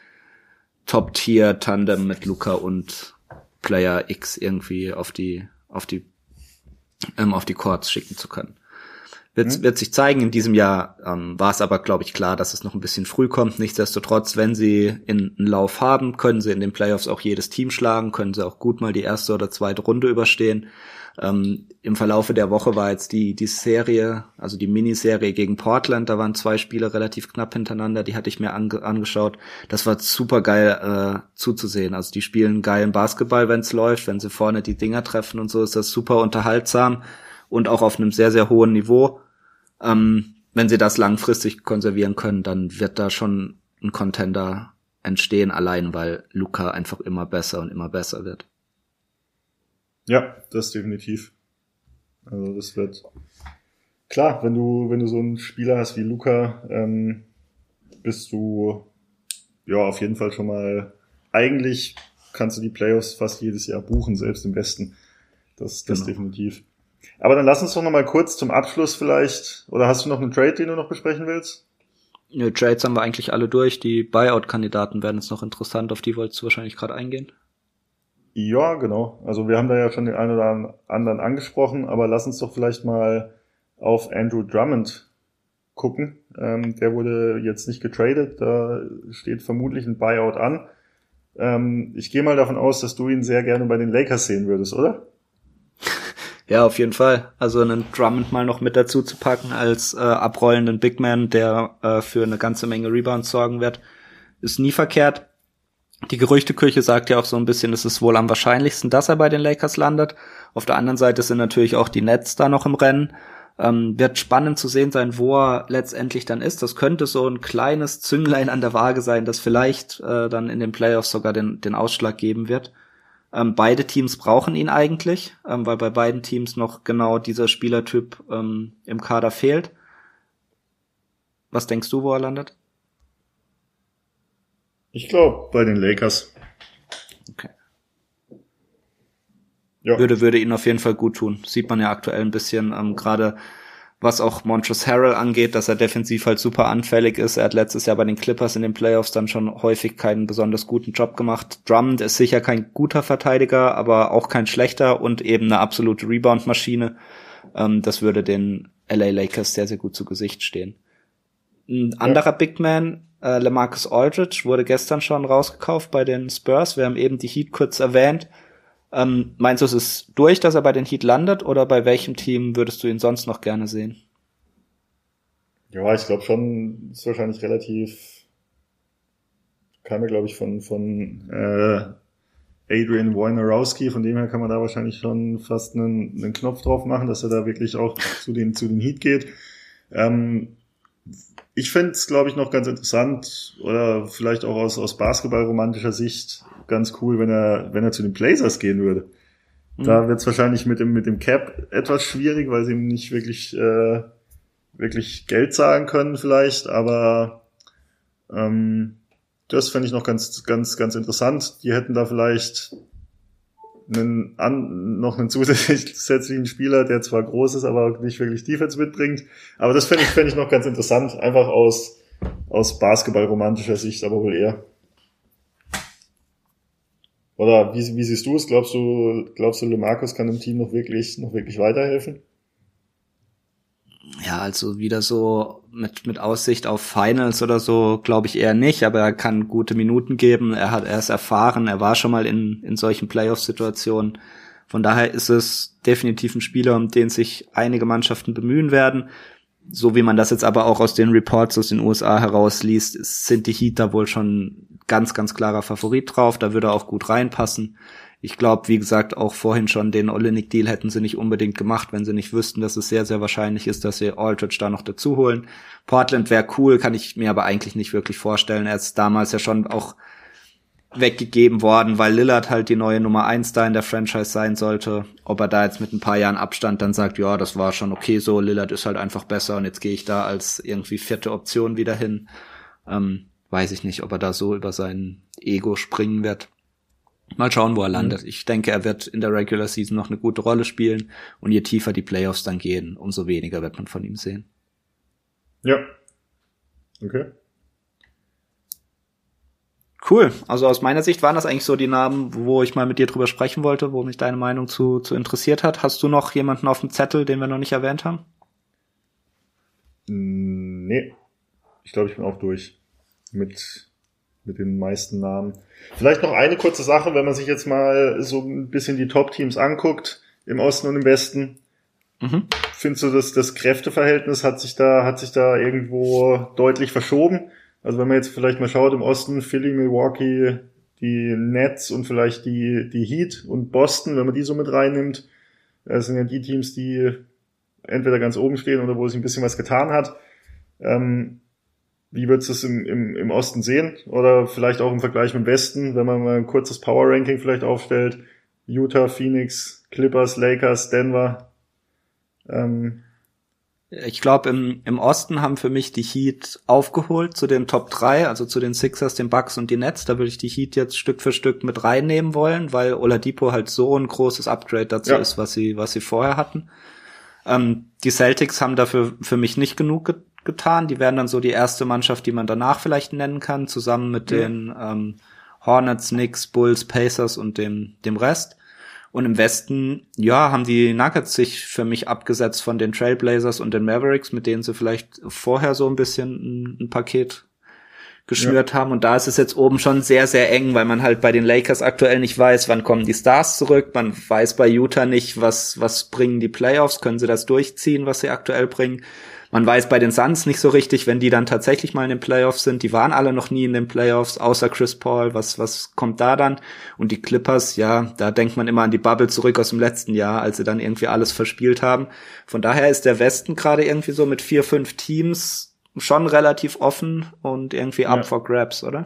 Top-Tier-Tandem mit Luka und Player X irgendwie auf die auf die ähm, auf die Courts schicken zu können. Wird, mhm. wird sich zeigen. In diesem Jahr ähm, war es aber, glaube ich, klar, dass es noch ein bisschen früh kommt. Nichtsdestotrotz, wenn sie in einen Lauf haben, können sie in den Playoffs auch jedes Team schlagen, können sie auch gut mal die erste oder zweite Runde überstehen. Ähm, Im Verlaufe der Woche war jetzt die die Serie, also die Miniserie gegen Portland, da waren zwei Spiele relativ knapp hintereinander, die hatte ich mir ange- angeschaut. Das war super geil äh, zuzusehen. Also die spielen geilen Basketball, wenn es läuft, wenn sie vorne die Dinger treffen und so, ist das super unterhaltsam und auch auf einem sehr, sehr hohen Niveau. Ähm, wenn sie das langfristig konservieren können, dann wird da schon ein Contender entstehen, allein weil Luka einfach immer besser und immer besser wird. Ja, das definitiv. Also das wird klar, wenn du wenn du so einen Spieler hast wie Luka, ähm, bist du ja auf jeden Fall schon mal, eigentlich kannst du die Playoffs fast jedes Jahr buchen, selbst im Westen. Das das genau. Definitiv. Aber dann lass uns doch noch mal kurz zum Abschluss vielleicht, oder hast du noch einen Trade, den du noch besprechen willst? Nö, Trades haben wir eigentlich alle durch. Die Buyout-Kandidaten werden jetzt noch interessant, auf die wolltest du wahrscheinlich gerade eingehen. Ja, genau. Also wir haben da ja schon den einen oder anderen angesprochen, aber lass uns doch vielleicht mal auf Andrew Drummond gucken. Ähm, der wurde jetzt nicht getradet, da steht vermutlich ein Buyout an. Ähm, ich gehe mal davon aus, dass du ihn sehr gerne bei den Lakers sehen würdest, oder? Ja, auf jeden Fall. Also einen Drummond mal noch mit dazu zu packen als äh, abrollenden Big Man, der äh, für eine ganze Menge Rebounds sorgen wird, ist nie verkehrt. Die Gerüchteküche sagt ja auch so ein bisschen, es ist wohl am wahrscheinlichsten, dass er bei den Lakers landet. Auf der anderen Seite sind natürlich auch die Nets da noch im Rennen. Ähm, wird spannend zu sehen sein, wo er letztendlich dann ist. Das könnte so ein kleines Zünglein an der Waage sein, das vielleicht äh, dann in den Playoffs sogar den, den Ausschlag geben wird. Ähm, beide Teams brauchen ihn eigentlich, ähm, weil bei beiden Teams noch genau dieser Spielertyp ähm, im Kader fehlt. Was denkst du, wo er landet? Ich glaube, bei den Lakers. Okay. Ja. Würde, würde ihn auf jeden Fall gut tun. Sieht man ja aktuell ein bisschen, ähm, gerade was auch Montrezl Harrell angeht, dass er defensiv halt super anfällig ist. Er hat letztes Jahr bei den Clippers in den Playoffs dann schon häufig keinen besonders guten Job gemacht. Drummond ist sicher kein guter Verteidiger, aber auch kein schlechter und eben eine absolute Rebound-Maschine. Ähm, das würde den L A Lakers sehr, sehr gut zu Gesicht stehen. Ein anderer ja. Big Man, äh, LaMarcus Aldridge, wurde gestern schon rausgekauft bei den Spurs. Wir haben eben die Heat kurz erwähnt. Ähm, meinst du, es ist durch, dass er bei den Heat landet, oder bei welchem Team würdest du ihn sonst noch gerne sehen? Ja, ich glaube schon, ist wahrscheinlich relativ, kam ja glaube ich von von äh, Adrian Wojnarowski, von dem her kann man da wahrscheinlich schon fast einen, einen Knopf drauf machen, dass er da wirklich auch zu den, zu den Heat geht. Ähm, ich fände es, glaube ich, noch ganz interessant oder vielleicht auch aus, aus basketballromantischer Sicht ganz cool, wenn er, wenn er zu den Blazers gehen würde. Mhm. Da wird es wahrscheinlich mit dem, mit dem Cap etwas schwierig, weil sie ihm nicht wirklich, äh, wirklich Geld zahlen können vielleicht, aber ähm, das fände ich noch ganz, ganz, ganz interessant. Die hätten da vielleicht einen, an, noch einen zusätzlichen Spieler, der zwar groß ist, aber nicht wirklich Defense mitbringt. Aber das fände ich, fände ich noch ganz interessant. Einfach aus, aus basketballromantischer Sicht, aber wohl eher. Oder wie, wie siehst du es? Glaubst du, glaubst du, LeMarcus kann dem Team noch wirklich, noch wirklich weiterhelfen? Ja, also wieder so mit mit Aussicht auf Finals oder so, glaube ich eher nicht, aber er kann gute Minuten geben, er hat er ist erfahren, er war schon mal in in solchen Playoff-Situationen. Von daher ist es definitiv ein Spieler, um den sich einige Mannschaften bemühen werden. So wie man das jetzt aber auch aus den Reports aus den U S A herausliest, sind die Heat da wohl schon ganz, ganz klarer Favorit drauf, da würde er auch gut reinpassen. Ich glaube, wie gesagt, auch vorhin schon, den Olynyk-Deal hätten sie nicht unbedingt gemacht, wenn sie nicht wüssten, dass es sehr, sehr wahrscheinlich ist, dass sie Aldridge da noch dazu holen. Portland wäre cool, kann ich mir aber eigentlich nicht wirklich vorstellen. Er ist damals ja schon auch weggegeben worden, weil Lillard halt die neue Nummer eins da in der Franchise sein sollte. Ob er da jetzt mit ein paar Jahren Abstand dann sagt, ja, das war schon okay so, Lillard ist halt einfach besser und jetzt gehe ich da als irgendwie vierte Option wieder hin. Ähm, weiß ich nicht, ob er da so über sein Ego springen wird. Mal schauen, wo er landet. Ich denke, er wird in der Regular Season noch eine gute Rolle spielen und je tiefer die Playoffs dann gehen, umso weniger wird man von ihm sehen. Ja. Okay. Cool. Also aus meiner Sicht waren das eigentlich so die Namen, wo ich mal mit dir drüber sprechen wollte, wo mich deine Meinung zu, zu interessiert hat. Hast du noch jemanden auf dem Zettel, den wir noch nicht erwähnt haben? Nee. Ich glaube, ich bin auch durch mit mit den meisten Namen. Vielleicht noch eine kurze Sache, wenn man sich jetzt mal so ein bisschen die Top-Teams anguckt, im Osten und im Westen. Mhm. Findest du, dass das Kräfteverhältnis hat sich da, hat sich da irgendwo deutlich verschoben? Also wenn man jetzt vielleicht mal schaut, im Osten Philly, Milwaukee, die Nets und vielleicht die, die Heat und Boston, wenn man die so mit reinnimmt, das sind ja die Teams, die entweder ganz oben stehen oder wo sich ein bisschen was getan hat. Ähm, Wie würdest du es im, im, im Osten sehen? Oder vielleicht auch im Vergleich mit dem Westen, wenn man mal ein kurzes Power-Ranking vielleicht aufstellt. Utah, Phoenix, Clippers, Lakers, Denver. Ähm. Ich glaube, im, im Osten haben für mich die Heat aufgeholt zu den Top drei, also zu den Sixers, den Bucks und die Nets. Da würde ich die Heat jetzt Stück für Stück mit reinnehmen wollen, weil Oladipo halt so ein großes Upgrade dazu ja. ist, was sie was sie vorher hatten. Ähm, die Celtics haben dafür für mich nicht genug get- getan. Die wären dann so die erste Mannschaft, die man danach vielleicht nennen kann, zusammen mit ja. den ähm, Hornets, Knicks, Bulls, Pacers und dem dem Rest. Und im Westen, ja, haben die Nuggets sich für mich abgesetzt von den Trailblazers und den Mavericks, mit denen sie vielleicht vorher so ein bisschen ein, ein Paket geschnürt ja. haben. Und da ist es jetzt oben schon sehr, sehr eng, weil man halt bei den Lakers aktuell nicht weiß, wann kommen die Stars zurück. Man weiß bei Utah nicht, was was bringen die Playoffs, können sie das durchziehen, was sie aktuell bringen. Man weiß bei den Suns nicht so richtig, wenn die dann tatsächlich mal in den Playoffs sind. Die waren alle noch nie in den Playoffs, außer Chris Paul. Was was kommt da dann? Und die Clippers, ja, da denkt man immer an die Bubble zurück aus dem letzten Jahr, als sie dann irgendwie alles verspielt haben. Von daher ist der Westen gerade irgendwie so mit vier, fünf Teams schon relativ offen und irgendwie up ja. for grabs, oder?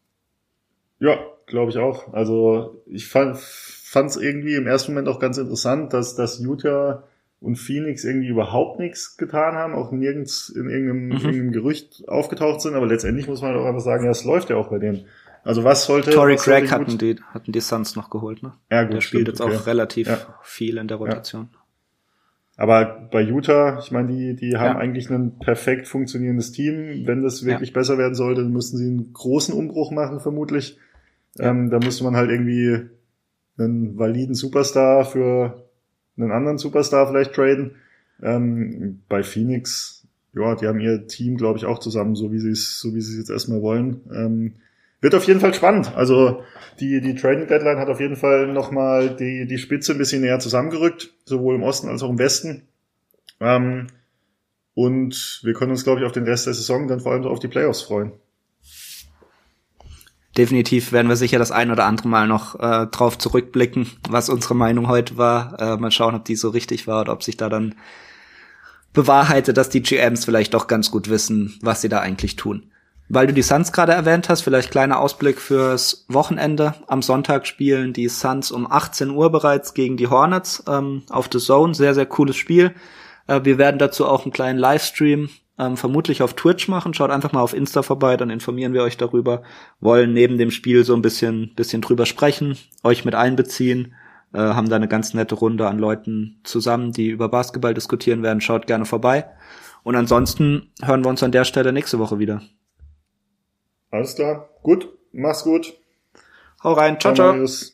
Ja, glaube ich auch. Also ich fand es irgendwie im ersten Moment auch ganz interessant, dass das Utah und Phoenix irgendwie überhaupt nichts getan haben, auch nirgends in irgendeinem, mhm. irgendeinem Gerücht aufgetaucht sind, aber letztendlich muss man doch einfach sagen, ja, es läuft ja auch bei denen. Also was sollte... Torrey was Craig sollte hatten die, hatten die Suns noch geholt, ne? Ja, gut, der spielt stimmt, jetzt okay. auch relativ ja. viel in der Rotation. Ja. Aber bei Utah, ich meine, die, die haben ja. eigentlich ein perfekt funktionierendes Team. Wenn das wirklich ja. besser werden sollte, dann müssten sie einen großen Umbruch machen, vermutlich. Ja. Ähm, da müsste man halt irgendwie einen validen Superstar für einen anderen Superstar vielleicht traden. Ähm, bei Phoenix, ja, die haben ihr Team, glaube ich, auch zusammen, so wie sie es, so wie sie es jetzt erstmal wollen. Ähm, wird auf jeden Fall spannend. Also die die Trading Deadline hat auf jeden Fall nochmal die die Spitze ein bisschen näher zusammengerückt, sowohl im Osten als auch im Westen. Ähm, und wir können uns, glaube ich, auf den Rest der Saison dann vor allem so auf die Playoffs freuen. definitiv werden wir sicher das ein oder andere Mal noch äh, drauf zurückblicken, was unsere Meinung heute war. Äh, mal schauen, ob die so richtig war oder ob sich da dann bewahrheitet, dass die G Ms vielleicht doch ganz gut wissen, was sie da eigentlich tun. Weil du die Suns gerade erwähnt hast, vielleicht kleiner Ausblick fürs Wochenende. Am Sonntag spielen die Suns um achtzehn Uhr bereits gegen die Hornets ähm, auf The Zone. Sehr, sehr cooles Spiel. Äh, wir werden dazu auch einen kleinen Livestream ähm, vermutlich auf Twitch machen. Schaut einfach mal auf Insta vorbei, dann informieren wir euch darüber. Wollen neben dem Spiel so ein bisschen bisschen drüber sprechen, euch mit einbeziehen. Äh, haben da eine ganz nette Runde an Leuten zusammen, die über Basketball diskutieren werden. Schaut gerne vorbei. Und ansonsten hören wir uns an der Stelle nächste Woche wieder. Alles klar. Gut. Mach's gut. Hau rein. Ciao, ciao. Marius.